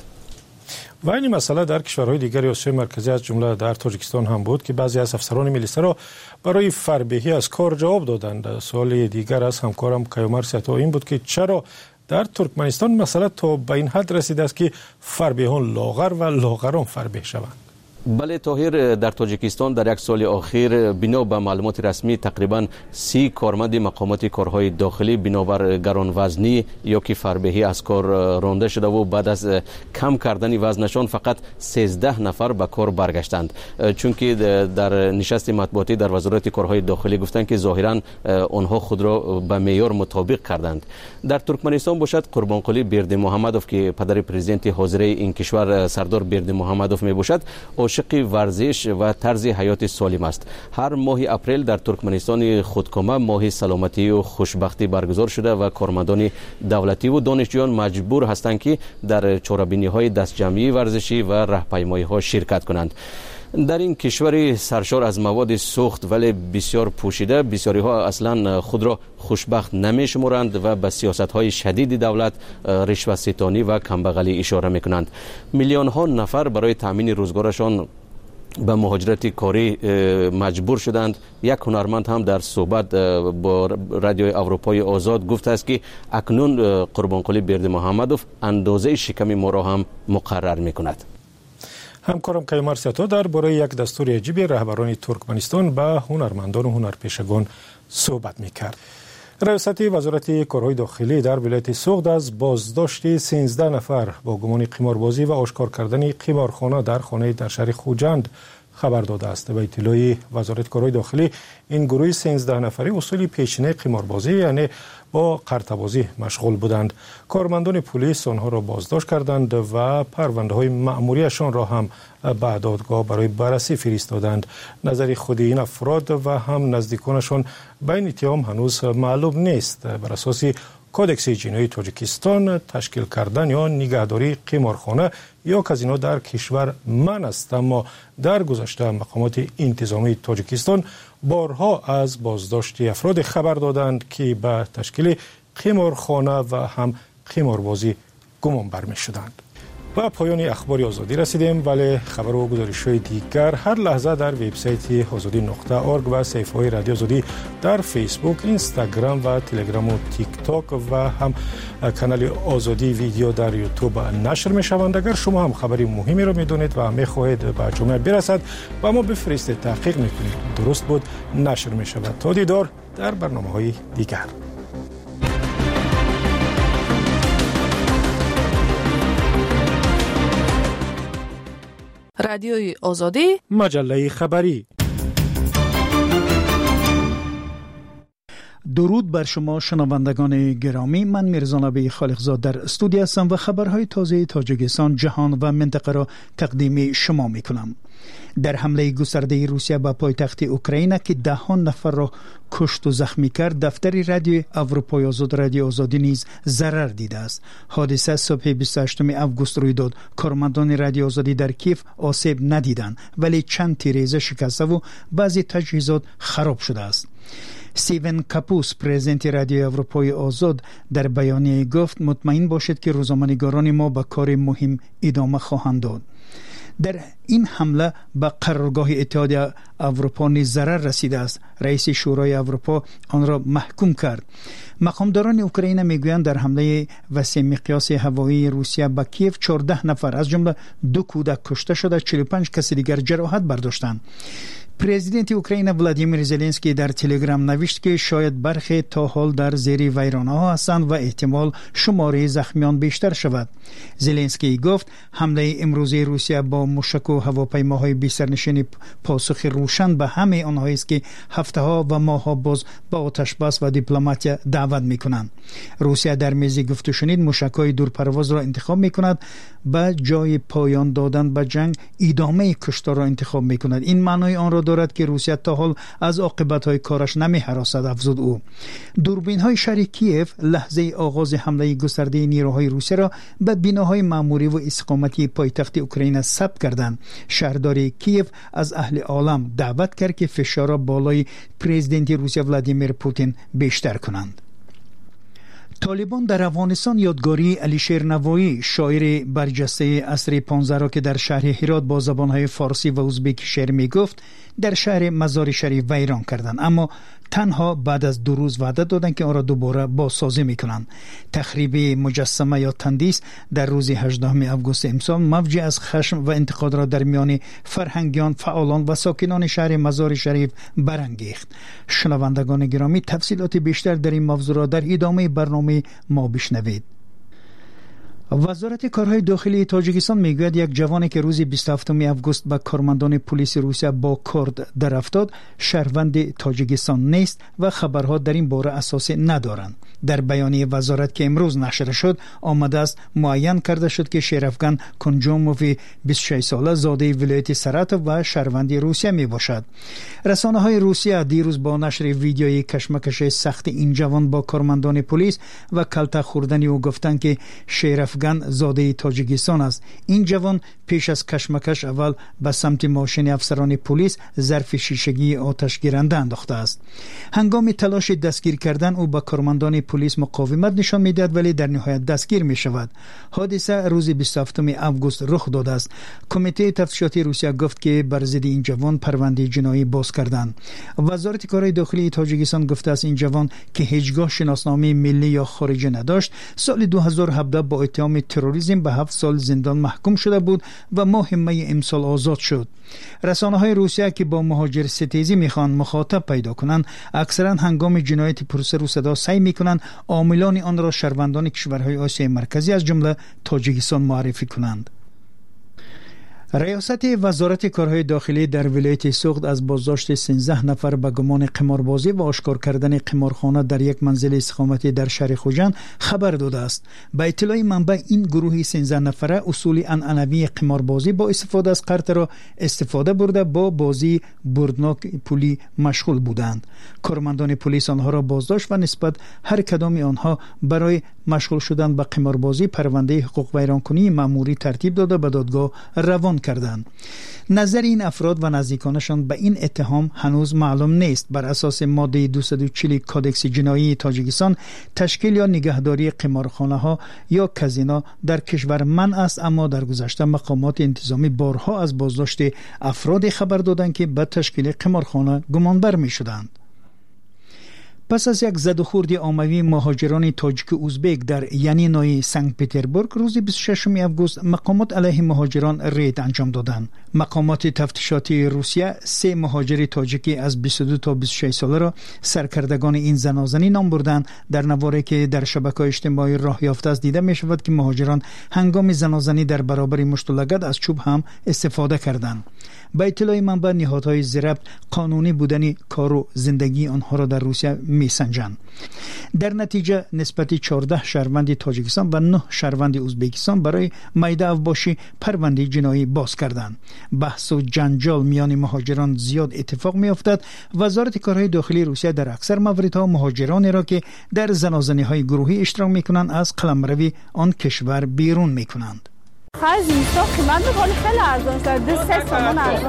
و این مسئله در کشورهای دیگر آسیای مرکزی از جمله در تاجیکستان هم بود که بعضی از افسران میلیسا را برای فربهی از کار جواب دادند. سوال دیگر از همکارم کیومرث سیاتا این بود که چرا در ترکمنستان مسئله تا به این حد رسیده است که فربهیان لاغر و لاغران فربه شوند؟ بله طاهر، در تاجیکستان در یک سال اخیر بنا به معلومات رسمی تقریبا 30 کارمند مقامات کارهای داخلی بنابر گرانوزنی یا که فربهی از کار رانده شده و بعد از کم کردن وزنشان فقط 13 نفر به کار برگشتند. چون که در نشست مطبوعاتی در وزارت کارهای داخلی گفتند که ظاهرا آنها خود را به معیار مطابق کردند. در ترکمنستان باشد قربانقلی بردیمحمدوف که پدر پرزیدنت حاضر این کشور سردار بردیمحمدوف می باشد عاشق ورزش و طرز حیات سالم است. هر ماه اپریل در ترکمنستان خودکامه ماه سلامتی و خوشبختی برگزار شده و کارمندان دولتی و دانشجویان مجبور هستند که در چاره‌بینی‌های دستجمعی ورزشی و راهپیمایی‌ها شرکت کنند. در این کشور سرشار از مواد سوخت ولی بسیار پوشیده، بسیاری ها اصلا خود را خوشبخت نمی شمارند و به سیاست های شدید دولت، رشوه ستانی و کمبغلی اشاره می کنند. میلیون ها نفر برای تامین روزگارشان به مهاجرت کاری مجبور شدند. یک هنرمند هم در صحبت با رادیوی اروپای آزاد گفته است که اکنون قربانقلی بردیمحمدوف اندازه شکم ما را هم مقرر می کند. همکارم کیومرث سیاتا درباره یک دستور عجیب رهبران ترکمنستان به هنرمندان و هنرپیشگان صحبت می‌کرد. رئیست وزارت کارهای داخلی در ولایت سوغد از بازداشت 13 نفر با گمان قماربازی و آشکار کردن قمارخانه در خانه در شهر خوجند خبر داده است. به اطلاع وزارت کارهای داخلی این گروه 13 نفری اصول پیشینه قماربازی یعنی با قرطه‌بازی مشغول بودند. کارمندان پلیس آنها را بازداشت کردند و پرونده‌های مأموریشان را هم به دادگاه برای بررسی فرستادند. نظر خود این افراد و هم نزدیکانشان به این اتهام هنوز معلوم نیست. بر اساس کودکس جنایی تاجیکستان تشکیل کردن یا نگهداری قمارخانه یا کازینو در کشور منع است، اما در گذشته مقامات انتظامی تاجیکستان بارها از بازداشت افراد خبر دادند که به تشکیل قمارخانه و هم قماربازی گمان بر می شدند. و پایان اخبار آزادی رسیدیم، ولی خبر و گزارش‌های دیگر هر لحظه در وبسایت azadi.org و صفحه‌های رادیو آزادی در فیسبوک، اینستاگرام و تلگرام و تیک تاک و هم کانال آزادی ویدیو در یوتیوب نشر می‌شوند. اگر شما هم خبری مهمی را می‌دونید و می‌خواهید به جامعه برسد و ما بفرستید، تحقیق می‌کنید درست بود نشر می‌شود. تا دیدار در برنامه‌های دیگر. رادیوی آزادی، مجله خبری. درود بر شما شنوندگان گرامی، من میرزا نبی خالقزاد در استودیو هستم و خبرهای تازه تاجیکستان، جهان و منطقه را تقدیم شما میکنم. در حمله گسترده روسیه به پایتخت اوکراین که دهان نفر را کشت و زخمی کرد، دفتر رادیو اروپای آزاد رادیو آزادی نیز ضرر دیده است. حادثه صبح 28 آگوست روی داد. کارمندان رادیو آزادی در کیف آسیب ندیدند، ولی چند تیریزه شکسته و بعضی تجهیزات خراب شده است. استیون کاپوس، پرزیدنت رادیو اروپای آزاد، در بیانیه گفت مطمئن باشید که روزنامه‌نگاران ما به کار مهم ادامه خواهند داد. در این حمله به قرارگاه اتحادیه اروپا نیز ضرر رسیده است. رئیس شورای اروپا آن را محکوم کرد. مقامداران اوکراین میگویند در حمله وسیع مقیاس هوایی روسیه به کیف 14 نفر از جمله 2 کودک کشته شده، 45 کس دیگر جراحت برداشتند. پرزیدنت اوکراین ولادیمیر زلنسکی در تلگرام نوشت که شاید برخی تا حال در زیر ویرانه‌ها هستند و احتمال شماره زخمیان بیشتر شود. زلنسکی گفت حمله امروزی روسیه با موشک و هواپیماهای بی‌سرنشین پاسخ روشن به همه آنهایی است که هفته‌ها و ماه‌ها باز با آتش‌بس و دیپلماتیا دعوت می‌کنند. روسیه در میز گفت و شنید موشک‌های دورپرواز را انتخاب می‌کند، به جای پایان دادن به جنگ ادامه کشتار را انتخاب می‌کند. این معنای آن را دارد که روسیه تا حال از عاقبت‌های کارش نمی‌هراسد، افزود او. دوربین‌های شهر کیف لحظه آغاز حمله گسترده نیروهای روسیه را به بناهای مأموری و استقامتی پایتخت اوکراین ثبت کردند. شهردار کیف از اهل عالم دعوت کرد که فشار را بالای پرزیدنت روسیه ولادیمیر پوتین بیشتر کنند. طالبان در افغانستان یادگاری علیشیر نوایی، شاعر برجسته عصر 15 را که در شهر هرات با زبانهای فارسی و ازبک شعر میگفت، در شهر مزار شریف ویران کردند، اما تنها بعد از 2 روز وعده دادند که آن را دوباره بازسازی میکنند. تخریب مجسمه یا تندیس در روز 18 آگوست امسال موجی از خشم و انتقاد را در میان فرهنگیان، فعالان و ساکنان شهر مزار شریف برانگیخت. شنوندگان گرامی، تفصیلات بیشتر در این موضوع را در ادامه برنامه ما بشنوید. وزارت کارهای داخلی تاجیکستان میگوید یک جوانی که روز 27 آگوست به کارمندان پلیس روسیه با کارد در افتاد شهروند تاجیکستان نیست و خبرها در این باره اساس ندارند. در بیانیه وزارت که امروز نشر شد آمده است معین کرده شد که شیرافگان کنجوموف 26 ساله زاده ولایت سراتوف و شهروند روسیه می باشد. رسانه های روسیه دیروز با نشر ویدیوی کشمکش سخت این جوان با کارمندان پلیس و کلته خوردن او گفتند که شیرافگان زاده تاجیکستان است. این جوان پیش از کشمکش اول به سمت ماشین افسران پلیس ظرف شیشگی آتش گیرنده انداخته است. هنگام تلاش دستگیر کردن او با کارمندان پلیس مقاومت نشان میدهد ولی در نهایت دستگیر می شود. حادثه روز 27 آگوست رخ داده است. کمیته تفتیشاتی روسیه گفت که بر ضد این جوان پرونده جنایی باز کردند. وزارت کارهای داخلی تاجیکستان گفته است این جوان که هیچگاه شناسنامه ملی یا خارجی نداشت، سال 2017 با اتهام تروریسم به 7 سال زندان محکوم شده بود و ماه می امسال آزاد شد. رسانه‌های روسیه که با مهاجر ستیزی میخوان مخاطب پیدا کنند، اکثرا هنگام جنایت پرسر و صدا سعی میکنند عاملان آن را شهروندان کشورهای آسیای مرکزی از جمله تاجیکستان معرفی کنند. ریاست وزارت کارهای داخلی در ولایت سوخت از بازداشت 13 نفر به گمان قماربازی و آشکار کردن قمارخانه در یک منزل استقامتی در شهر خوجند خبر داده است. به اطلاع منبع این گروه 13 نفره اصول عنعنوی قماربازی با استفاده از قرض را استفاده برده با بازی بردناک پولی مشغول بودند. کارمندان پلیس آنها را بازداشت و نسبت هر کدام آنها برای مشغول شدن به قماربازی پرونده حقوق ویرانکنی مأموری ترتیب داده به دادگاه روان کردند. نظر این افراد و نزدیکانشان به این اتهام هنوز معلوم نیست. بر اساس ماده 240 کادکس جنایی تاجیکستان تشکیل یا نگهداری قمارخانه ها یا کازینو در کشور منع است، اما در گذشته مقامات انتظامی بارها از بازداشت افراد خبر دادند که به تشکیل قمارخانه گمانبر می شدند. پس از یک زد و خورد عمومی مهاجران تاجیک و ازبک در ینینای سنت پترزبورگ روز 26 آگوست مقامات علیه مهاجران رید انجام دادند. مقامات تفتیشاتی روسیه 3 مهاجر تاجیکی از 22 تا 26 ساله را سرکردگان این زنازنی نام بردند. در نواری که در شبکه‌های اجتماعی راه یافته است دیده می شود که مهاجران هنگام زنازنی در برابر مشت و لگد از چوب هم استفاده کردند. با اطلاع منبع نهادهای ضبط قانونی بودن کار و زندگی آنها را در روسیه میسنجند. در نتیجه نسبت 14 شهروند تاجیکستان و 9 شهروند ازبکستان برای میده اوباشی پرونده جنایی باز کردند. بحث و جنجال میان مهاجران زیاد اتفاق میافتد. وزارت کارهای داخلی روسیه در اکثر مواردها مهاجرانی را که در زنازنی‌های گروهی اشتراک میکنند از قلمروی آن کشور بیرون میکنند. خرج اینستا قیمت میکنه خیلی ارزان شده 3 سامان ارزان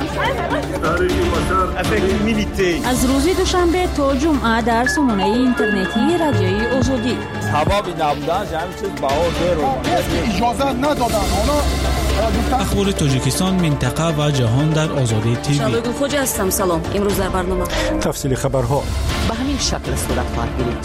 شده. از روز دوشنبه تا جمعه در سامانه اینترنتی رادیوی آزادی حبابی نبودن همین چیز بهار اجازه ندادن. اخبار تاجیکستان منطقه و جهان در آزادی تیوی. شالوگو خوجا هستم. سلام. امروز در برنامه تفصیل خبرها به همین شکل صورت خواهد گرفت.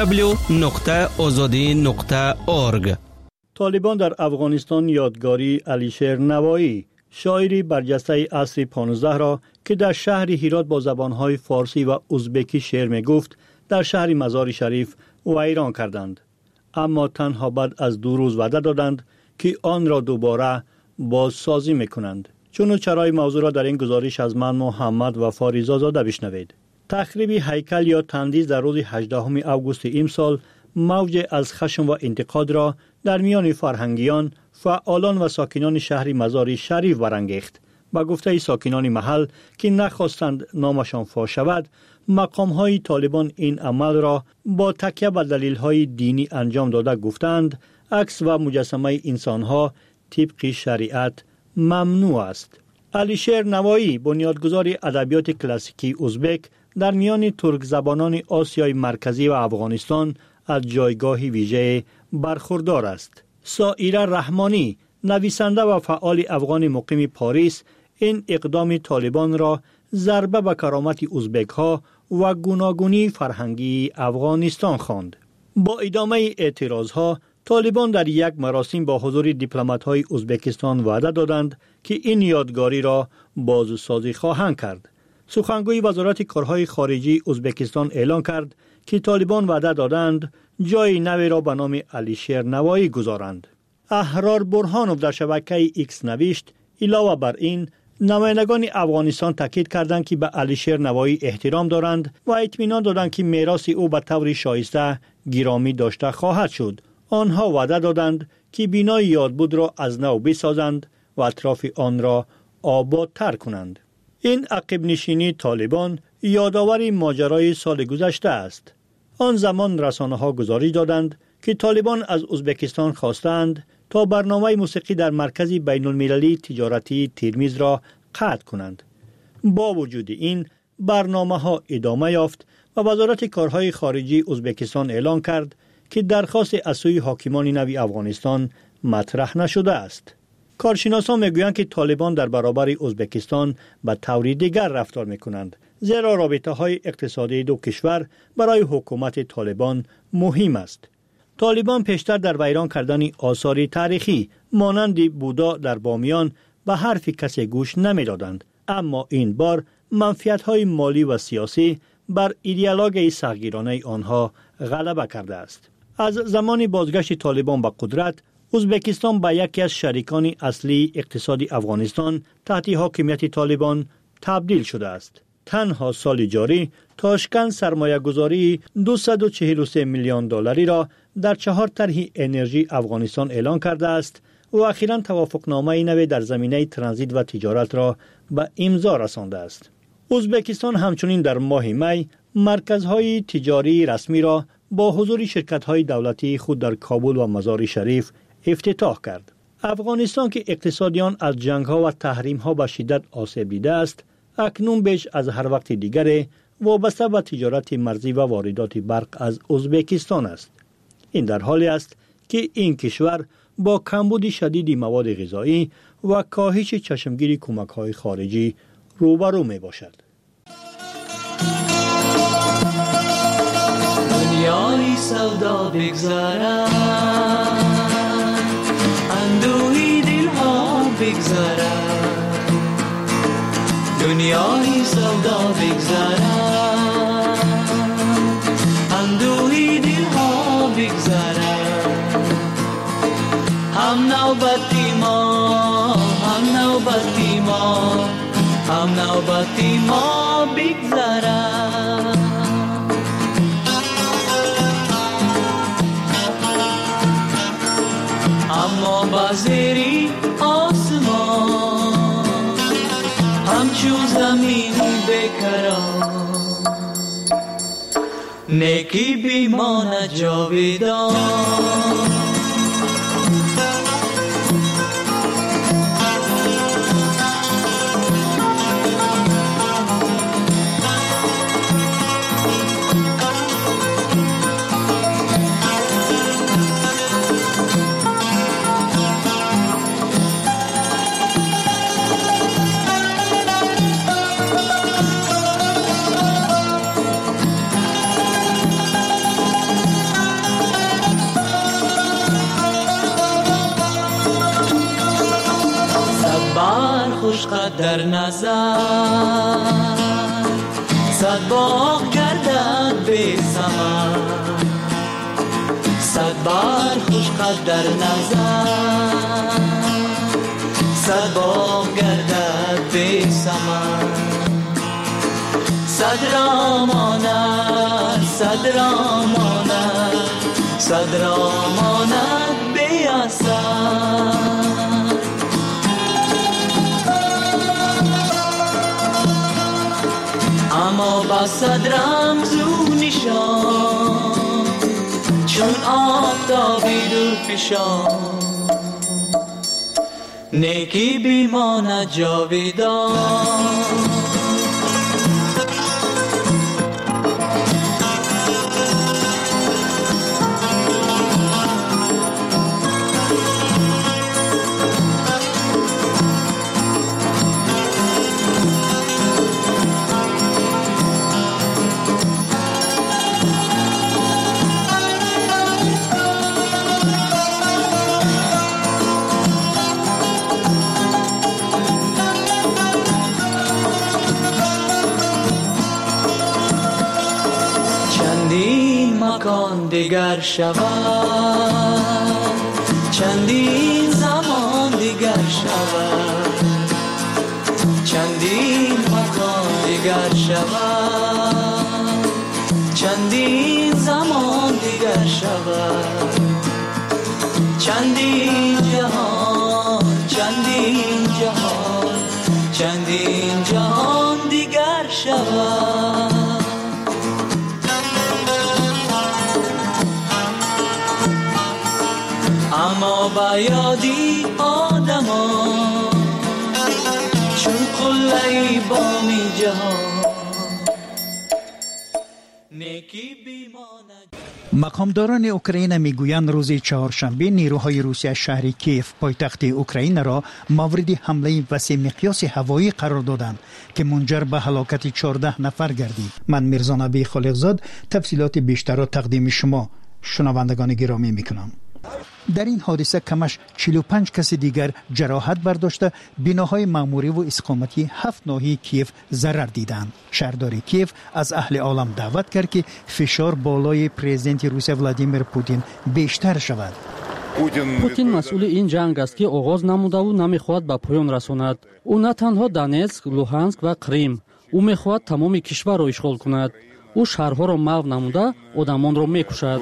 www.azadi.org. طالبان در افغانستان یادگاری علیشیر نوایی، شاعری برجسته عصر 15 را که در شهر هرات با زبانهای فارسی و ازبکی شعر می گفت در شهر مزار شریف ویران کردند. اما تنها بعد از 2 روز وعده دادند که آن را دوباره بازسازی می کنند. چون چرای موضوع را در این گزارش از من محمد و فاریزا زاده بشنوید. تخریب هیکل یا تندیس در روز 18 آگوست امسال موج از خشم و انتقاد را در میان فرهنگیان، فعالان و ساکنان شهر مزار شریف برانگیخت. با گفته ساکنان محل که نخواستند نامشان فاش شود، مقام‌های طالبان این عمل را با تکیه به دلایل دینی انجام داده گفتند عکس و مجسمه انسان‌ها طبق شریعت ممنوع است. علیشیر نوایی، بنیادگذار ادبیات کلاسیکی ازبک، در میان ترک زبانان آسیای مرکزی و افغانستان از جایگاهی ویژه برخوردار است. سائره رحمانی، نویسنده و فعال افغان مقیم پاریس، این اقدام طالبان را ضربه به کرامت ازبک ها و گوناگونی فرهنگی افغانستان خواند. با ادامه اعتراض ها، طالبان در یک مراسم با حضور دیپلمات های ازبکستان وعده دادند که این یادگاری را بازسازی خواهند کرد. سخنگوی وزارت کارهای خارجی ازبکستان اعلان کرد که طالبان وعده دادند جای نوی را به نام علیشیر نوایی گذارند. احرار برهانوف در شبکه ایکس نوشت علاوه بر این نمایندگان افغانستان تاکید کردند که به علیشیر نوایی احترام دارند و اطمینان دادند که میراث او به طور شایسته گرامی داشته خواهد شد. آنها وعده دادند که بینای یادبود را از نو بسازند و اطراف آن را آبادتر کنند. این عقب نشینی طالبان یادآور ماجرای سال گذشته است. آن زمان رسانه‌ها گزارش دادند که طالبان از ازبکستان خواستند تا برنامه موسیقی در مرکز بین المللی تجارتی ترمیز را قطع کنند. با وجود این برنامه‌ها ادامه یافت و وزارت کارهای خارجی ازبکستان اعلان کرد که درخواست از سوی حاکمان نوی افغانستان مطرح نشده است. کارشناسان میگویند که طالبان در برابر ازبکستان به طور دیگر رفتار میکنند، زیرا رابطه‌های اقتصادی دو کشور برای حکومت طالبان مهم است. طالبان پیشتر در ویران کردن آثار تاریخی مانند بودا در بامیان به حرف کسی گوش نمیدادند، اما این بار منفعت‌های مالی و سیاسی بر ایدئولوژی سختگیرانه آنها غلبه کرده است. از زمان بازگشت طالبان به قدرت، ازبکستان به یکی از شریکان اصلی اقتصادی افغانستان تحت حاکمیت طالبان تبدیل شده است. تنها سال جاری تاشکند سرمایه گذاری 243 میلیون دلاری را در 4 طرح انرژی افغانستان اعلان کرده است و اخیراً توافقنامه نوی در زمینه ترانزیت و تجارت را به امضا رسانده است. ازبکستان همچنین در ماه می مرکزهای تجاری رسمی را با حضور شرکت‌های دولتی خود در کابل و مزار شریف افتتاح کرد. افغانستان که اقتصادیان از جنگ‌ها و تحریم‌ها به شدت آسیب دیده است، اکنون بیش از هر وقت دیگر وابسته به تجارت مرزی و واردات برق از ازبکستان است. این در حالی است که این کشور با کمبود شدید مواد غذایی و کاهش چشمگیر کمک‌های خارجی روبرو می‌باشد. دنیای سودا بگذارد، اندوهی دلها بگذارد. دنیای سودا بگذارد، اندوهی دلها بگذارد. هم نوبتی ما، هم نوبتی ما، هم نوبتی ما بگذارد. اما بازیری آسمان همچون زمین بکران، نیکی بیمانه جاویدان. در نظر صد باغ گردد به ثمر، صد بار خوش قد در نظر، صد باغ گردد به ثمر. صد را ماند، صد را ماند، صد را ماند به اثر. اما با صد رمز و نشان چون آفتابی دور فشان، نیکی بیماند جاویدان. مکان دیگر شود، چندین زمان دیگر شود، چندین مکان دیگر شود، چندین زمان دیگر شود. چندین جهان، چندین جهان، چندین جهان دیگر شود. اما با یادی آدمان چون قلعی بامی جهان، نیکی بیماند. مقامداران اوکراین میگویند روز چهارشنبه نیروهای روسیه شهر کیف پایتخت اوکراین را مورد حمله وسیع مقیاس هوایی قرار دادند که منجر به هلاکت 14 نفر گردید. من میرزا نبی خالقزاد تفصیلات بیشتر را تقدیم شما شنوندگان گرامی میکنم. در این حادثه کمش 45 کس دیگر جراحت برداشته بناهای معموری و اقامتی 7 ناحیه کیف ضرر دیدند. شهردار کیف از اهل عالم دعوت کرد که فشار بالای پرزیدنت روسیه ولادیمیر پوتین بیشتر شود. путин масъули ин ҷанг аст ки оғоз намудаву намехоҳад ба поён расонад. ӯ на танҳо донецк, луҳанск ва крим, ӯ мехоҳад тамоми кишварро ишғол кунад. ӯ шаҳрҳоро маҳв намуда одамонро мекушад.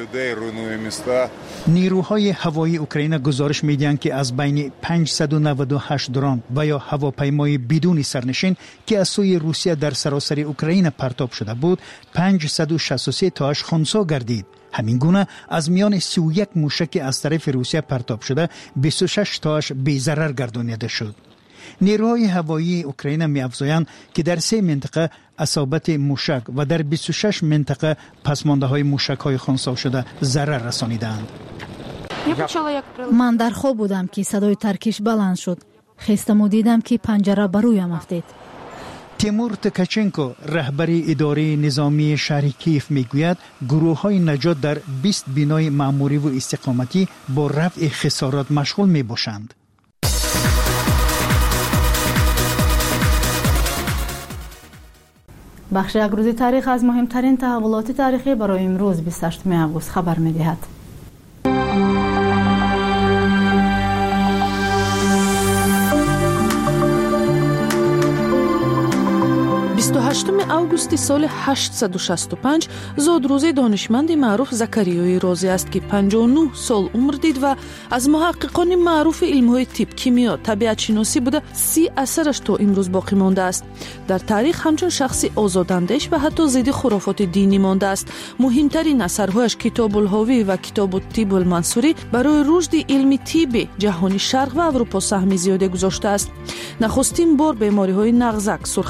نیروهای هوایی اوکراین گزارش می‌دهند که از بین 598 درون و یا هواپیمای بدون سرنشین که از سوی روسیه در سراسر اوکراین پرتاب شده بود 563 تاش خنثی گردید. همین گونه از میان 31 موشک از طرف روسیه پرتاب شده 26 تاش بی‌ضرر گردانیده شد. نیروهای هوایی اوکراین می‌افزایند که در 3 منطقه اصابت موشک و در 26 منطقه پسمانده‌های موشک‌های خنثی شده ضرر رسانیدند. من در خواب بودم که صدای ترکش بلند شد. خستم و دیدم که پنجره بر رویم افتاد. تیمور تکاچنکو رهبر اداره نظامی شهر کیف میگوید گروه‌های نجات در 20 بنای معموری و استقامتی با رفع خسارات مشغول میباشند. بخش یک روزی تاریخ از مهمترین تحولات تاریخی برای امروز 28 آگوست خبر می‌دهد. 28 августи соли 865 зодрӯзи донишманди маъруф Закариёи Розӣ аст ки 59 сол умр дид ва аз муҳаққиқони маъруфи илмҳои тиб, кимиё, табиатшиносӣ буда 30 асараш то имрӯз боқӣ мондааст. Дар таърих ҳамчун шахси озодандеш ва ҳатто зидди хурофоти динӣ мондааст. муҳимтарин асарҳояш Китобулҳовӣ ва Китобутибулмансурӣ барои рушди илми тибби ҷаҳони Шарқ ва Аврупо саҳми зиёде гузоштааст. нахустин бор бемориҳои нағзак,